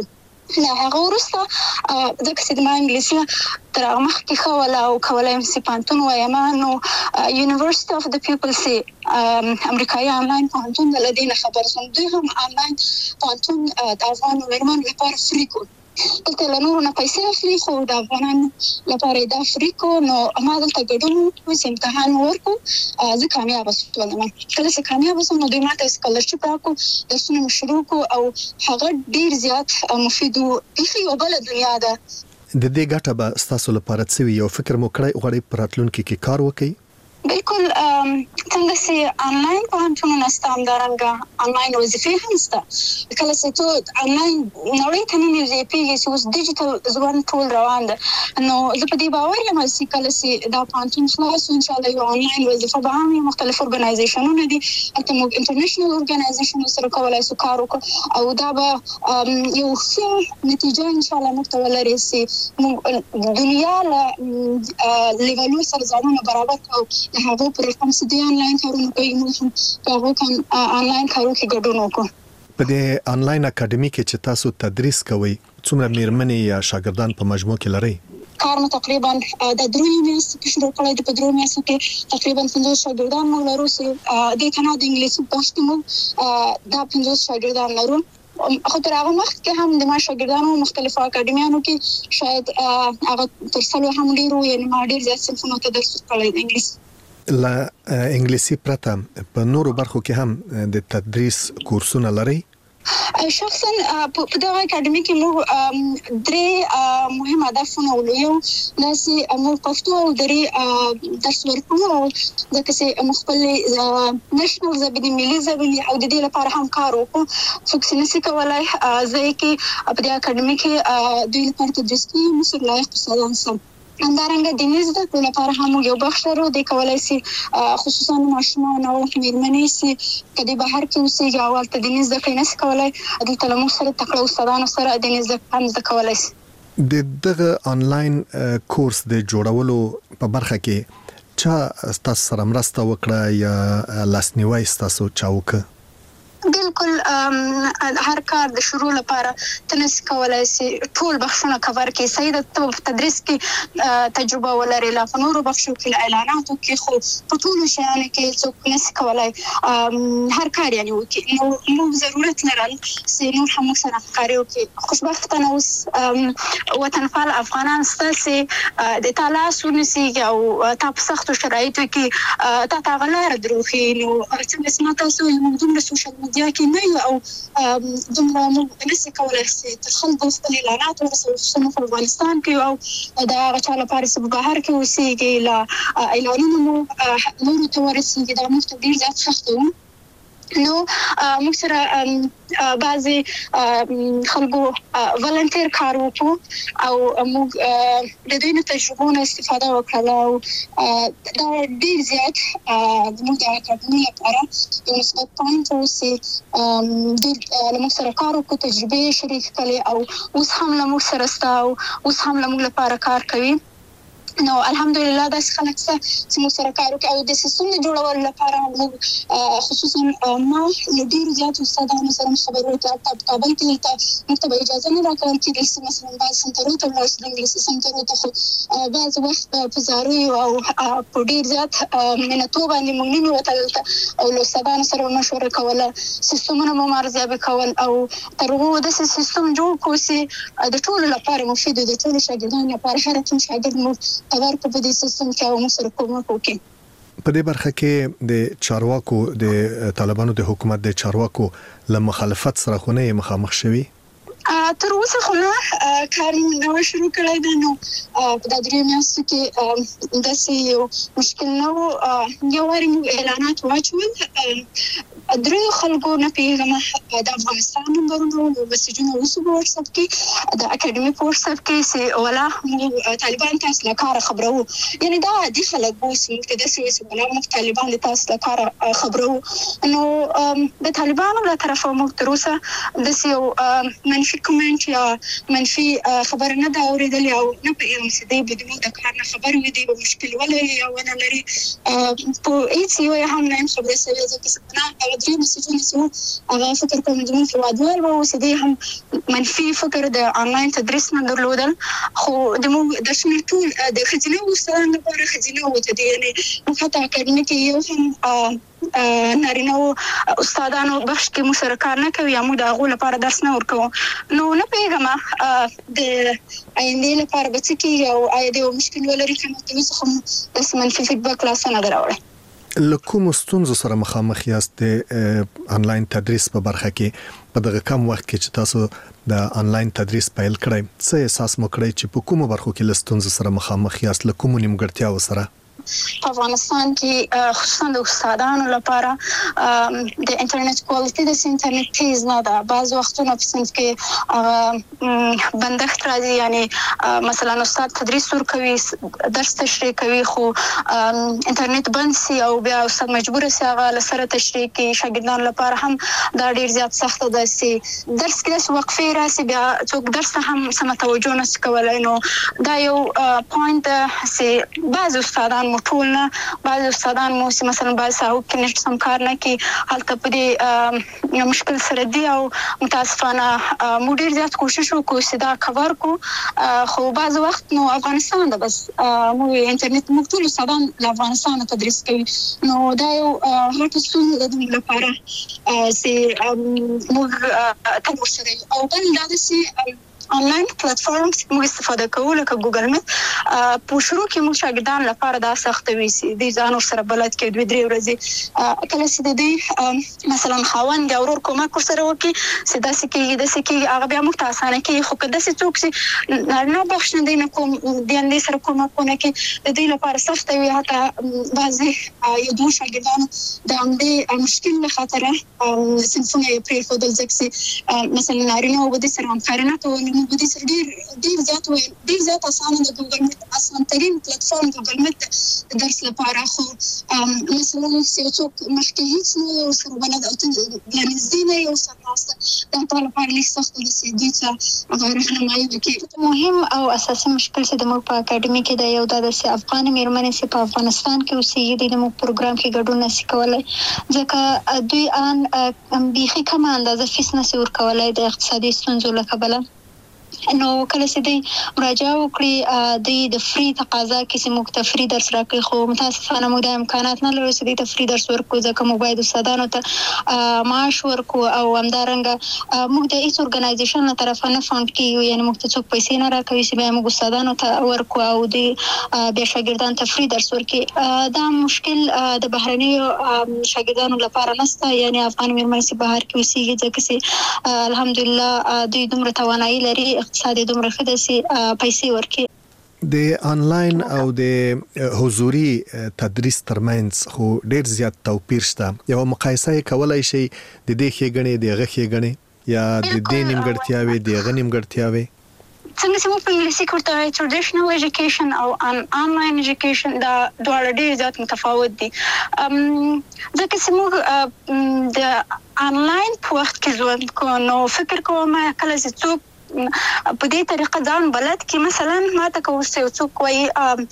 لا هغه ورسته ځکه چې د ما انګلیسي تر هغه مخکې ښه وله او کولی یم چې پوهنتون وایم نو یونیورسټي اف د پیپل چې امریکایي آنلاین پوهنتون د له دې نه خبر شوم. دوی هم آنلاین پوهنتون د افغان مېرمنو لپاره فری کړ. دلته له نورو نه پیسې اخلي خو د افغانانو لپاره یې دا فری کړ. نو ما دلته ګډون وکړو چې امتحان وورکړو. زه کامیابه شولم. کله چې کامیابه شوم نو دوی ما ته سکالرشپ راکړو، درسونه مې شروع کړو او هغه ډېر زیات مفید و. بیخي یو بله دنیا ده. د دې ګټه به ستاسو لپاره څه وي؟ یو فکر مو کړی غواړئ په راتلونکي کې کار وکړئ؟ بالکل څنګه چې آنلاین پوهنتونونه شته همدارنګه آنلاین وظیفې هم شته. کله چې ته آنلاین نړۍ ته ننوځې پوهېږې چې اوس ډیجیټل ژوند ټول روان ده. نو زه په دې باور یم چې کله چې دا پوهنتون خلاص شو انشاءالله یو آنلاین وظیفه به هم وي. مختلف ارګنایزیشنونه دي، هلته موږ انټرنیشنل ارګنایزیشنونو سره کولی شو کار وکړو او دا به یو ښه نتیجه انشاءالله موږ ته ولري چې موږ دنیا له لیولو سره ځانونه برابر کړو. هغه پر کوم څه دی آنلاین کارونه کوي، موږ هم په هغو آنلاین کارو کې ګډون وکړو. په دې آنلاین اکاډمي کې چې تاسو تدریس کوئ څومره مېرمنې یا شاګردان په مجموع کې لرئ؟ کار مو تقریبا د 3 میاشتو کې شروع کړی دی. په 3 میاشتو کې تقریبا 50 شاګردان موږ لرو چې دې ته نه د انګلیسي بحث کې موږ دا 50 شاګردان لرو. خو تر هغه مخکې هم د ما شاګردانو مختلفو اکاډمیانو کې شاید هغه تر 100 هم ډېر وو. یعنې ما ډېر زیات صنفونو ته درس ورکړی د انګلیسي. له انګلیسي پرته په نورو برخو کې هم د تدریس کورسونه لرئ؟ شخصا په دغه اکاډمي کې موږ 3 مهم هدفونه ولرو. یو دا چې موږ پښتو او دري درس ورکوو او ځکه چې موږ خپل نېشنل ژبې ملي ژبې او د دې لپاره هم کار وکړو. څوک چې نشي کولای ځای کې په دې اکاډمي کې دوی لپاره تدریس کوي موږ لایق استادان سم. همدارنګه د نږدې زده کړو لپاره هم یو بخش لرو. دی کولی شي خصوصا ماشومان او مېرمنې چې که د بهر کې اوسېږي او هلته د نږدې زده کړې نشي کولی دلته له موږ سره تکړه استادانو سره د نږدې زده کړې هم زده کولی شي. د دغه آنلاین کورس د جوړولو په برخه کې چا تاسو سره مرسته وکړه یا لاسنیوی ستاسو چا وکړه؟ بالکل هر کار د شروع لپاره ته نشي کولی چې ټول بخشونه کور کړي. صحیح ده ته په تدریس کې تجربه ولرې، لا په نورو بخشو کې له اعلاناتو کې، خو په ټولو شیانو کې څوک نشي کولی هر کار یعنې وکړي. نو موږ ضرورت لرل چې نور هم موږ سره همکاري وکړي. خوشبختانه اوس وطنپال افغانان شته چې د تا لاس ونیسي او تا په سختو شرایطو کې تا ته هغه لاره دروښي. نو څنګه چې ما تاسو ویل موږ دومره سوشل میډیا کې نه یو او دومره موږ نشي کولی چې تر خلکو خپل اعلانات ورسوو، خصوصا په افغانستان کې او د هغه چا لپاره چې په بهر کې اوسېږي له اعلانونو مو نورو ته ورسېږي دا موږ ته ډېر زیات سخته وو. نو موږ سره بعضې خلکو ولنټیر کار وکړو او موږ د دوی نه تجربو نه استفاده وکړله او دا ډېر زیات زموږ د اکاډمي لپاره یو مثبت پوینټ و چې دوی له موږ سره کار وکړو، تجربې شریک کړلې او اوس هم له موږ سره شته او اوس هم له موږ لپاره کار کوي. نو الحمدلله داسې خلک شته چې موږ سره کار وکړي او د سیستم د جوړولو لپاره موږ خصوصا ما له ډېرو زیاتو استادانو سره خبرې وکړې. په کابل کې دلته موږ ته به اجازه نه راکول کېدل چې مثلا بعض سنټرو ته ولاړ شو، د انګلیسي سنټرو ته، خو بعض وخت په زاریو او په ډېر زیات منتو باندې موږ نه وتل دلته او له استادانو سره مشوره کوله، سیستمونه مو ارزیابي کول او تر هغو داسې سیستم جوړ کړو چې د ټولو لپاره مفید وي، د ټولو شاګردانو لپاره. هر کوم شاګرد مو خبر په دې سیستم کې او موږ سره کومک وکړي. په دې برخه کې د چارواکو د طالبانو د حکومت د چارواکو له مخالفت سره خو نه مخامخ شوي؟ تر اوسه خو نه کار نو شروع کړی دی. نو په دا 3 میاشتو کې داسې یو مشکل نه و. یو وارې موږ اعلانات واچول، 3 خلکو نه پوهېږم د افغانستان نمبرونه و مسیجونه اوسو په وټساپ کې د اکاډمي په وټساپ کې چې ولا موږ طالبان تاسو له کاره خبروو. یعنې دا عادي خلک و چې موږ ته داسې وایي چې ولا موږ طالبان له تاسو له کاره خبروو. نو د طالبانو له طرفه موږ تر اوسه داسې یو منفي کومنټ یا منفي خبره نه ده اورېدلې او نه پوهېږم چې دی به زموږ د کار نه خبر وي، دی به مشکل ولري یا ونه لري. په هېڅ یو یې هم نه یم خبره شوې ځکه چې نه درې میسجونه چې هغه فکر کوم زموږ هیوادوال به اوس دې هم منفي فکر د انلاین تدریس نه درلودل خو زموږ درسونه ټول د ښځینه استادانو لپاره ښځینه وو چې یعنې حتی اکاډمي کې یو هم نارینه استادانو بخش کې موږ سره کار نه کوي یا موږ د هغو لپاره درس نه ورکوو نو نه پوهېږم د آیندې لپاره به څه کېږي او آیا د یو مشکل ولري که مکتبي څخه مو داسې منفي فیډبک لاسته نه ده راوړی له کومو ستونزو سره مخامخ یاست د انلاین تدریس په برخه کې په دغه کم وخت کې چې تاسو د انلاین تدریس پیل کړی څه احساس مو کړی چې په کومو برخو کې له ستونزو سره مخامخ یاست له کومو نیمګړتیاوو سره په افغانستان کې خصوصا د استادانو لپاره د انټرنیټ کوالټي د انټرنیټ تیز نه ده بعض وختونه په صنف کې بندښت راځي یعنی مثلا استاد تدریس ورکوي درس تشریح کوي خو انټرنیټ بند سي او بیا استاد مجبور سي هغه لسره تشریح کوي شاګردانو لپاره هم دا ډیر زیات سخت ده سي درس کې وقفه راسي بیا څوک درس هم سم توجه نه کولای نو دا یو پوینټ سي بعض استادان ټول نه بعض استادان مو مثلا بعض ساو کې نشته سم کار نه کوي هلته په دې مشکل سره دی او متاسفانه مو ډیر زیات کوشش وکړو چې دا کور کو خو بعض وخت نو افغانستان ده بس مو انټرنیټ مو ټول استادان له افغانستان تدریس کوي نو دا یو هټ ستونزه ده لپاره چې مو تاسو سره او بل دا چې آنلاین پلیټفارمز موږ استفاده کوو لکه ګوګل میت په شروع کې موږ شاګردان لپاره دا سخت وي چې د ځان سره بلد کې 2-3 ورځې کله چې د دې مثلا خاوند یا ورور کومک سره وکي چې داسې کې هغه بیا موږ ته اسانه کې خو کله چې څوک چې نه بخښ نه دی نه کوم د اندې سره کومکونه کې د دې لپاره سخت وي حتی بعضي یو دوه شاګردان د همدې مشکل له خاطر سنفونه پرې خودل ځکه مثلا نارینه او د سره همکاري نه کوي نو د دې ډیر زیات اسانه د ګوګل میت اسان ترين پلیټفارم ګوګل میت درس لپاره خو مثلا څوک مخکې هیڅ نه سره بلد او یعنی زینه یو سره دا لپاره لیک سخت دي چې د څه راهنمایي وکړي مهم او اساسي مشکل چې د موږ په اکاډمي کې د یو د افغان میرمنې چې په افغانستان کې اوسېږي د موږ پروګرام کې ګډون نشي کولای ځکه دوی ان بيخي کم اندازه فیس نشي ورکولای د اقتصادي ستونزو له کبله نو کله چې دی مراجعه وکړي د فری تقاضا کې چې موږ ته فری درس راکړي خو متاسفانه موږ د امکانات نه لرو چې د فری درس ورکړو ځکه موږ باید استادانو ته معاش ورکړو او همدارنګه موږ د هیڅ ارګنایزیشن له طرفه نه فاند کیږو یعنی موږ ته څوک پیسې نه راکوي چې بیا موږ استادانو ته ورکړو او د بیا شاګردانو ته فری درس ورکړي دا مشکل د بهرنیو شاګردانو لپاره نشته یعنی افغان میرمنې چې بهر کې اوسېږي ځکه چې الحمدلله دوی دومره توانایي لري اقتصادي دومره ښه ده چې پیسې ورکړي د انلاین او د حضوري تدریس ترمنځ خو ډیر زیات توپیر شته یو مقایسه کولای شي د دې ښېګڼې د هغه ښېګڼې یا د دې نیمګړتیاوې د هغه نیمګړتیاوې څنګه چې موږ په انګلیسي کې ورته ټریډیشنل ایجوکیشن او انلاین ایجوکیشن دا دواړه ډېر زیات متفاوت دي ځکه چې موږ د انلاین په وخت کې ژوند کوو نو فکر کوم کله چې څوک په دې طریقه ځان بلد کې مثلا ما ته کوم څوک وایي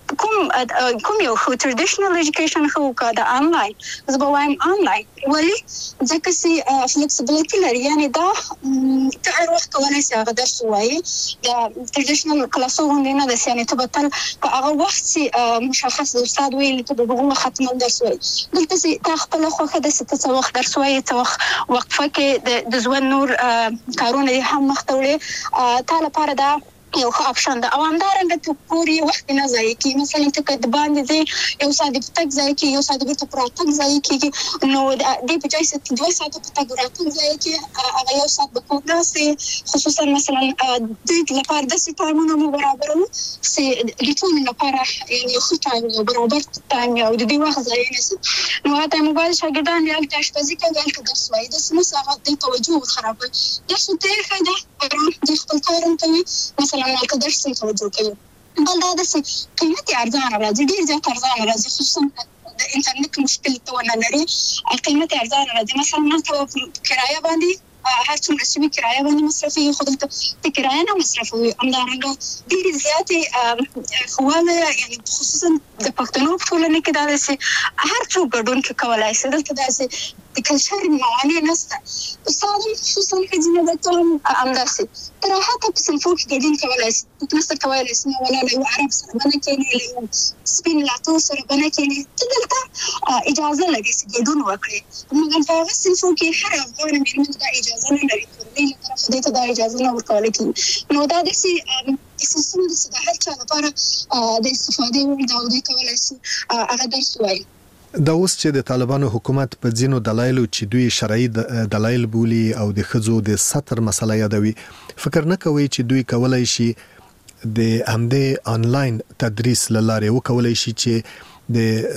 کوم یو ټریډیشنل ایجوکیشن خو کا د انلاین زه به وایم انلاین ولی ځکه چې فلیکسیبিলিټی لري یعنی دا ته هر وخت کولای شي هغه درس وایي د ټریډیشنل کلاسونه نه د یعنی ته به تل په هغه وخت چې مشخص د استاد ویل ته به هغه ختم درس وایي دلته چې تا خپل خوخه د څه وخت درس وایي څه وخت وقفه کې د ژوند نور کارونه هم مختوړي تا لپاره دا یو ښه اپشن ده او همدارنګه ته پورې وخت نه ضایع کړي مثلا ته د باندې دی یو ساعت په تک ضایع کړي یو ساعت په پراتک ضایع کړي نو د دې په ځای چې 2 ساعت په تک راتک ضایع کړي هغه یو ساعت په کوټه خصوصا مثلا د لپاره د سیټامونو مو برابرو چې د ټول لپاره یو ښه ټایم یو برابر ټایم او د دې وخت ضایع نشي نو هغه موبایل شاګردان یې الته شپږ کوي الته درس وایي د سمه هغه د توجه خرابوي درس ته فائدہ د خپل کارم کوي مثلا لکه درس توجه کوي بل دا د قیمتي ارزانه راځي ډیر زیات ارزانه راځي خصوصا د انټرنیټ مشکل ته ونه لري قیمتي ارزانه راځي مثلا ما ته کرایه باندې هر څومره چې کرایه باندې مصرفي خو د کرایه نه مصرفوي همدارنګه ډېرې زیاتې خواله یعنی خصوصا د پښتنو په ټولنه کې دا داسې هر څوک ګډون کولی شي دلته داسې د کلچر موانع نشته استادان خصوصا ښځینه د ټول همداسې تر حتی په صنفو کې ګډون کولی شي نسته کولی شي ولا له یو عرب سره به نه کښېني له یو سپین لاتو سره به نه کښېني ته دلته اجازه لري چې ګډون وکړې مګر په هغه صنفو کې هر افغان مېرمن دا اجازه نه لري کورنۍ له طرفه دې ته دا اجازه نه ورکول کېږي نو دا داسې سیستم داسې د هر چا لپاره د استفادې وړ ده او دوی کولی شي هغه درس ووایي دا اوس چې د طالبانو حکومت په ځینو دلایلو چې دوی شرعي دلایل بولي او د ښځو د سطر مسله یادوي فکر نه کوي چې دوی کولای شي د همدې آنلاین تدریس له لارې وکولای شي چې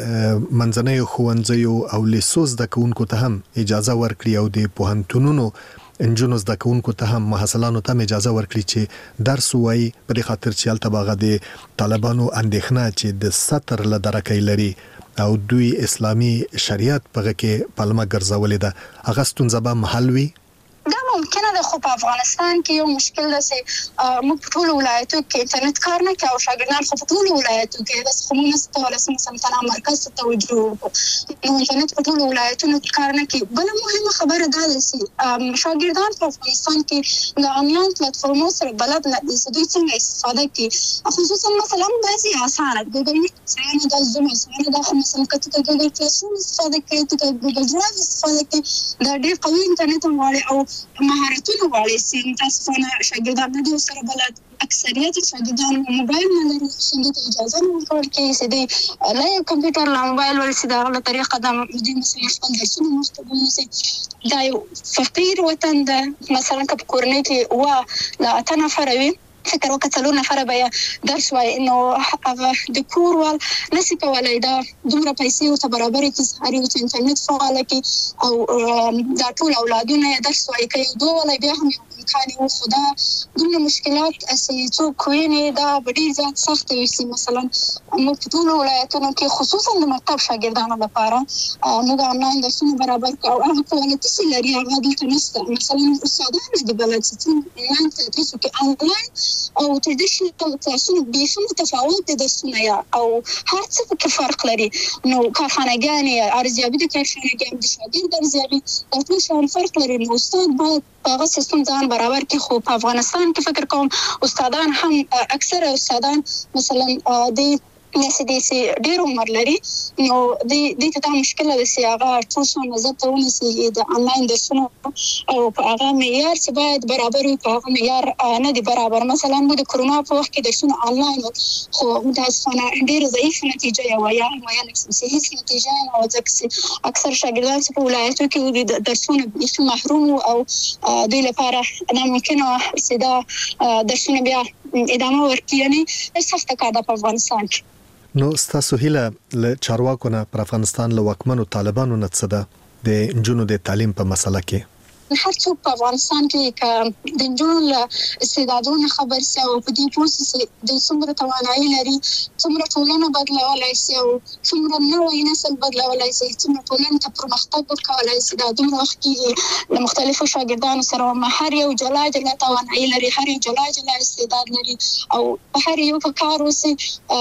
د منځنیو ښوونځیو او لیسو زده کوونکو ته هم اجازه ورکړي او د پوهنتونونو انجونو زده کوونکو ته هم محصلانو ته اجازه ورکړي چې درس وایي په دې خاطر چې هلته به هغه د طالبانو اندېښنه چې د سطر له درکۍ لري او دوی اسلامي شریعت په کې پلمه ګرځولې ده هغه ستونزه به حل وي دا ممکنه ده خو په افغانستان کې یو مشکل ده چې موږ په ټولو ولایتو کې انټرنیټ کار نه کوي او شاګردان خو په ټولو ولایتو کې داسې خو موږ نشو کولی چې مثلا تنها مرکز ته توجه وکړو نو انټرنیټ په ټولو ولایتونو کې کار نه کوي بله مهمه خبره دا ده چې شاګردان په افغانستان کې د آنلاین پلتفورمو سره بلد نه دي چې دوی څنګه استفاده کوي خصوصا مثلا بعضې اسانه ګوګل میټ اسانه ده زوم اسانه ده خو مثلا که ته د ګوګل کلاس روم استفاده کوي ته د ګوګل ډرایو استفاده کوي دا ډېر قوي انټرنیټ هم غواړي او مهارتونه غواړي چې متاسفانه شاګردان نه دي ورسره بلد اکثریت شاګردان موبایل نه لري چې دوی ته اجازه نه ورکول کېږي چې دوی له یو کمپیوټر له موبایل ورسي د هغه له طریقه د دوی مثلا خپل درسونه مخته بوځي دا یو فقیر وطن ده مثلا که په کورنۍ کې اووه له اته نفره وي فکر وکړه څلور نفره به درس وایي نو هغه د کور وال نشي کولی دا دومره پیسې ورته برابرې کړي هر یو چې انټرنیټ فعاله کړي او دا ټول اولادونه یې درس وایي که یو دوه ولی بیا هم یو امکان یې و خو دا دومره مشکلات چې څوک ویني دا به ډېر زیات سخته وي چې مثلا موږ په ټولو ولایتونو کې خصوصا د مکتب شاګردانو لپاره موږ آنلاین درسونه برابر کړو او هغه کوالټي چې لري هغه دلته نشته مثلا استادان نه دي بلد چې آنلاین تدریس وکړي آنلاین او ټریډیشنل کلاسونه بیخي متفاوت دي درسونه یا او هر څه پکې فرق لري نو کارخانهګانې ارزیابي د کارخانهګانې د شاګرد ارزیابي دا ټول شیان فرق لري نو استاد باید په هغه سیستم ځان برابر کړي خو په افغانستان کې فکر کوم استادان هم اکثره استادان مثلا د نسې دې چې ډېر عمر لري نو دې ته دا مشکل ده چې هغه ټول شیان نظر ته ونیسي د آنلاین درسونو او په هغه معیار چې باید برابر وي په هغه معیار نه دي برابر مثلا موږ د کرونا په وخت کې درسونه آنلاین خو متاسفانه ډېره ضعیفه نتیجه یې ویل چې هېڅ نتیجه نه وه ځکه چې اکثر شاګردان چې په ولایتو کې د درسونه بیخي محروم وو او دوی لپاره ناممکنه وه چې دا درسونه بیا ادامه ورکړي یعنې ډېر سخته کار ده په افغانستان کې نو ستاسو هیله له چارواکو نه پر افغانستان له واکمنو طالبانو نه څه ده د نجونو د تعلیم په مسله کې هر څوک په افغانستان کې که د نجونو له استعدادونو خبر شي او په دې پوه شي چې دوی څومره توانایي لري څومره ټولنه بدلولی شي او څومره نوی نسل بدلولی شي څومره ټولنې ته پرمختګ ورکولی شي دا دومره وخت کېږي له مختلفو شاګردانو سره هر یو جلا جلا توانایي لري هر یو جلا جلا استعداد لري او په هر یو په کار وسي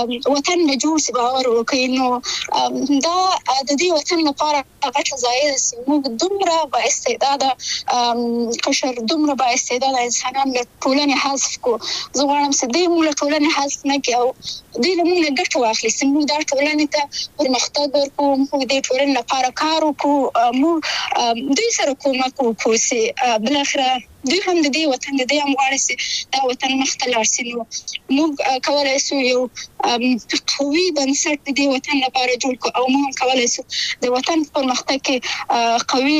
وطن به جوړ شي باور وکړي نو دا د دې وطن لپاره غټه ضایع ده چې موږ دومره با استعداده قشر دومره با استعداده انسانان له ټولنې حذف کو زه غواړم چې دوی موږ له ټولنې حذف نه کړي او دوی له موږ نه ګټه واخلي چې موږ دا ټولنې ته پرمختګ ورکړو موږ د ټولنې لپاره کار وکړو موږ دوی سره کومک وکړو چې بالاخره دوی هم د دې وطن د دې هم غواړي چې دا وطن مخته لاړ شي نو موږ کولی شو یو قوي بنسټ د دې وطن لپاره جوړ کړو او موږ هم کولی شو د وطن په پرمختګ کې قوي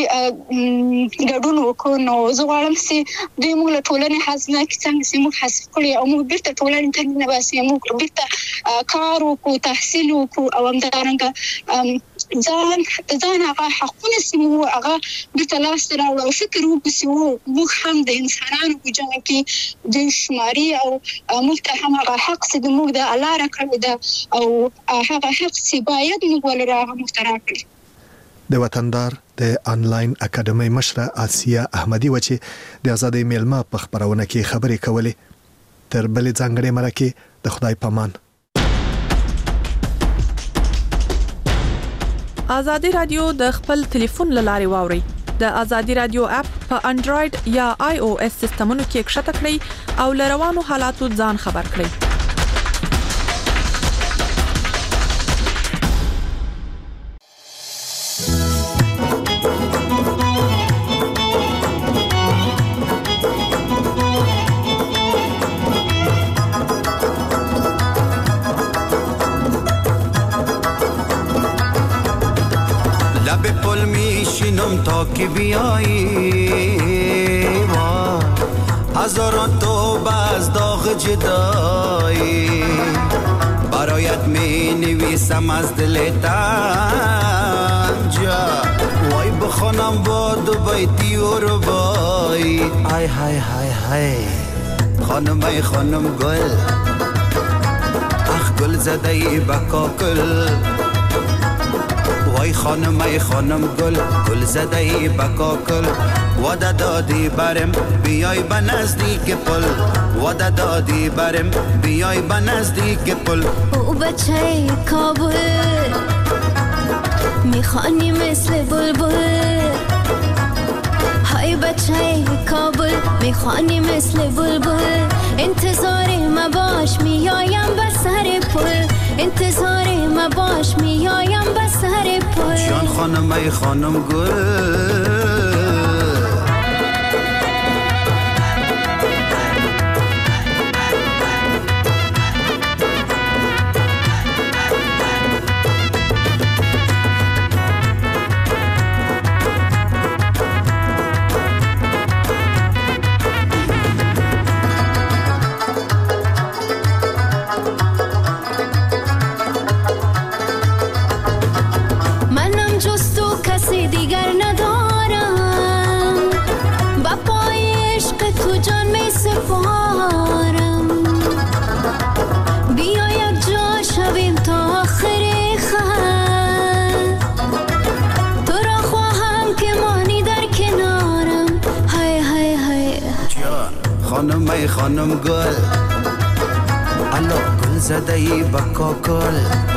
ګډون وکړو نو زه غواړم چې دوی موږ له ټولنې حذف نه کړي څنګه چې موږ حذف کړي او موږ بیرته ټولنې ته نه باسي موږ بیرته کار وکړو تحصیل وکړو او همدارنګه ځان هغه حقونه چې موږ هغه بیرته لاسته راوړو او فکر وکړو چې موږ هم د انسانانو په جمع کې د شماري او موږ ته هم هغه حق چې د موږ د الله راکړی ده او هغه حق چې باید موږ ولرو هغه موږ ته راکړي د وطندار د انلاین اکیډمي مشره آسیا احمدی و چې د آزادۍ میلمه په خبرونه کې خبرې کولې. تر بلې ځانګړې مرکه د خدای پامان. آزادي رادیو د خپل ټلیفون لارې واوري. د آزادي رادیو اپ په انډراید یا آی او اس سیستمونو کې ښکته کړئ او لروانو حالاتو ځان خبر کړئ. تا که بیایی هزاران توبه از داغ جدایی برایت می نویسم از دل تنجا وای بخونم با دو بیتی و ربایی های های های های خانم ای خانم گل اخ گل زده ای بکاکل وای خانم ای خانم گل گل زده ای بکاکل وعده دادی برم بیای به نزدیک پل وعده دادی برم بیای به نزدیک پل او بچه کابل میخوانی مثل بلبل های بچه کابل میخوانی مثل بلبل انتظار ما باش میایم به سر پل انتظار ما باش میایم به سر پل جان خانم ای خانم گل خانم ای خانم گل الا گل زده ای بکاکل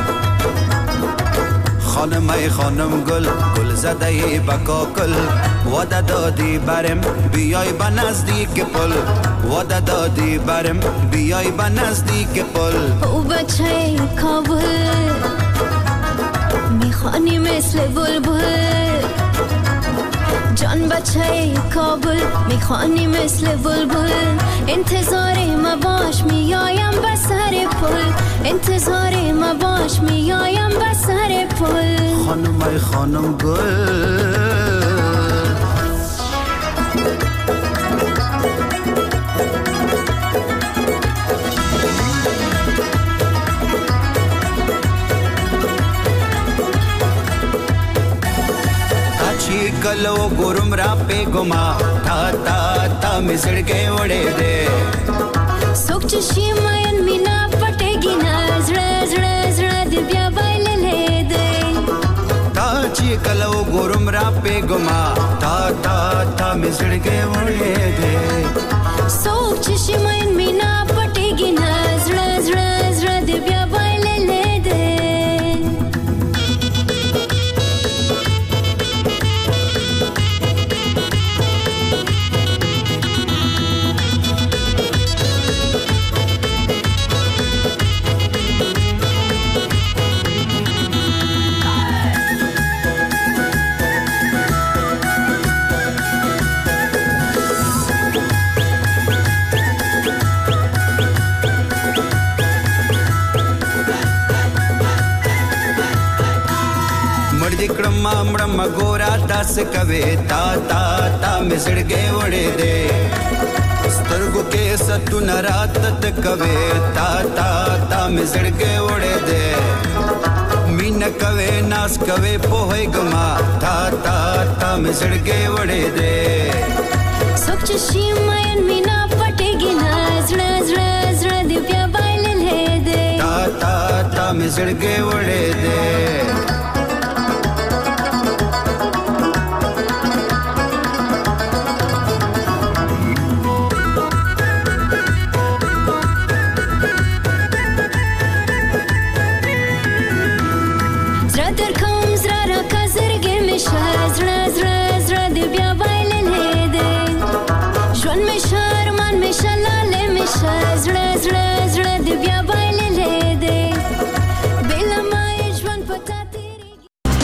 خانم ای خانم گل گل زده ای بکاکل وعده دادی برم بیای به نزدیک پل وعده دادی برم بیای به نزدیک پل او بچه کابل میخوانی مثل بلبل جان بچه کابل میخوانی مثل بلبل انتظار ما باش میایم به سر پل انتظار ما باش میایم به سر پل خانم ای خانم گل कलो गुरुम रापे गुमा था ता ता मिसड़ के वड़े दे सोच शिमयन मीना पटेगी ना जड़ा जड़ा जड़ा दिव्या बाइल ले दे ताची कलो गुरुम रापे गुमा था ता ता मिसड़ के वड़े दे सोच शिमयन मीना पटेगी ना जड़ा जड़ा जड़ा दिव्या बाइल ले दे मड़म गोरा दस कवे ता ता ता मिसड़ के वड़े दे स्तरगु के सतु नरात कवे ता ता ता मिसड़ के वड़े दे मीन कवे नास कवे पोहे गमा ता ता ता मिसड़ के वड़े दे सोच शिमयन मीना पटेगी ना जड़ा जड़ा जड़ा दिव्या बाइल ले दे ता ता ता मिसड़ के वड़े दे زړه را کا زړګې مې شه زړه زړه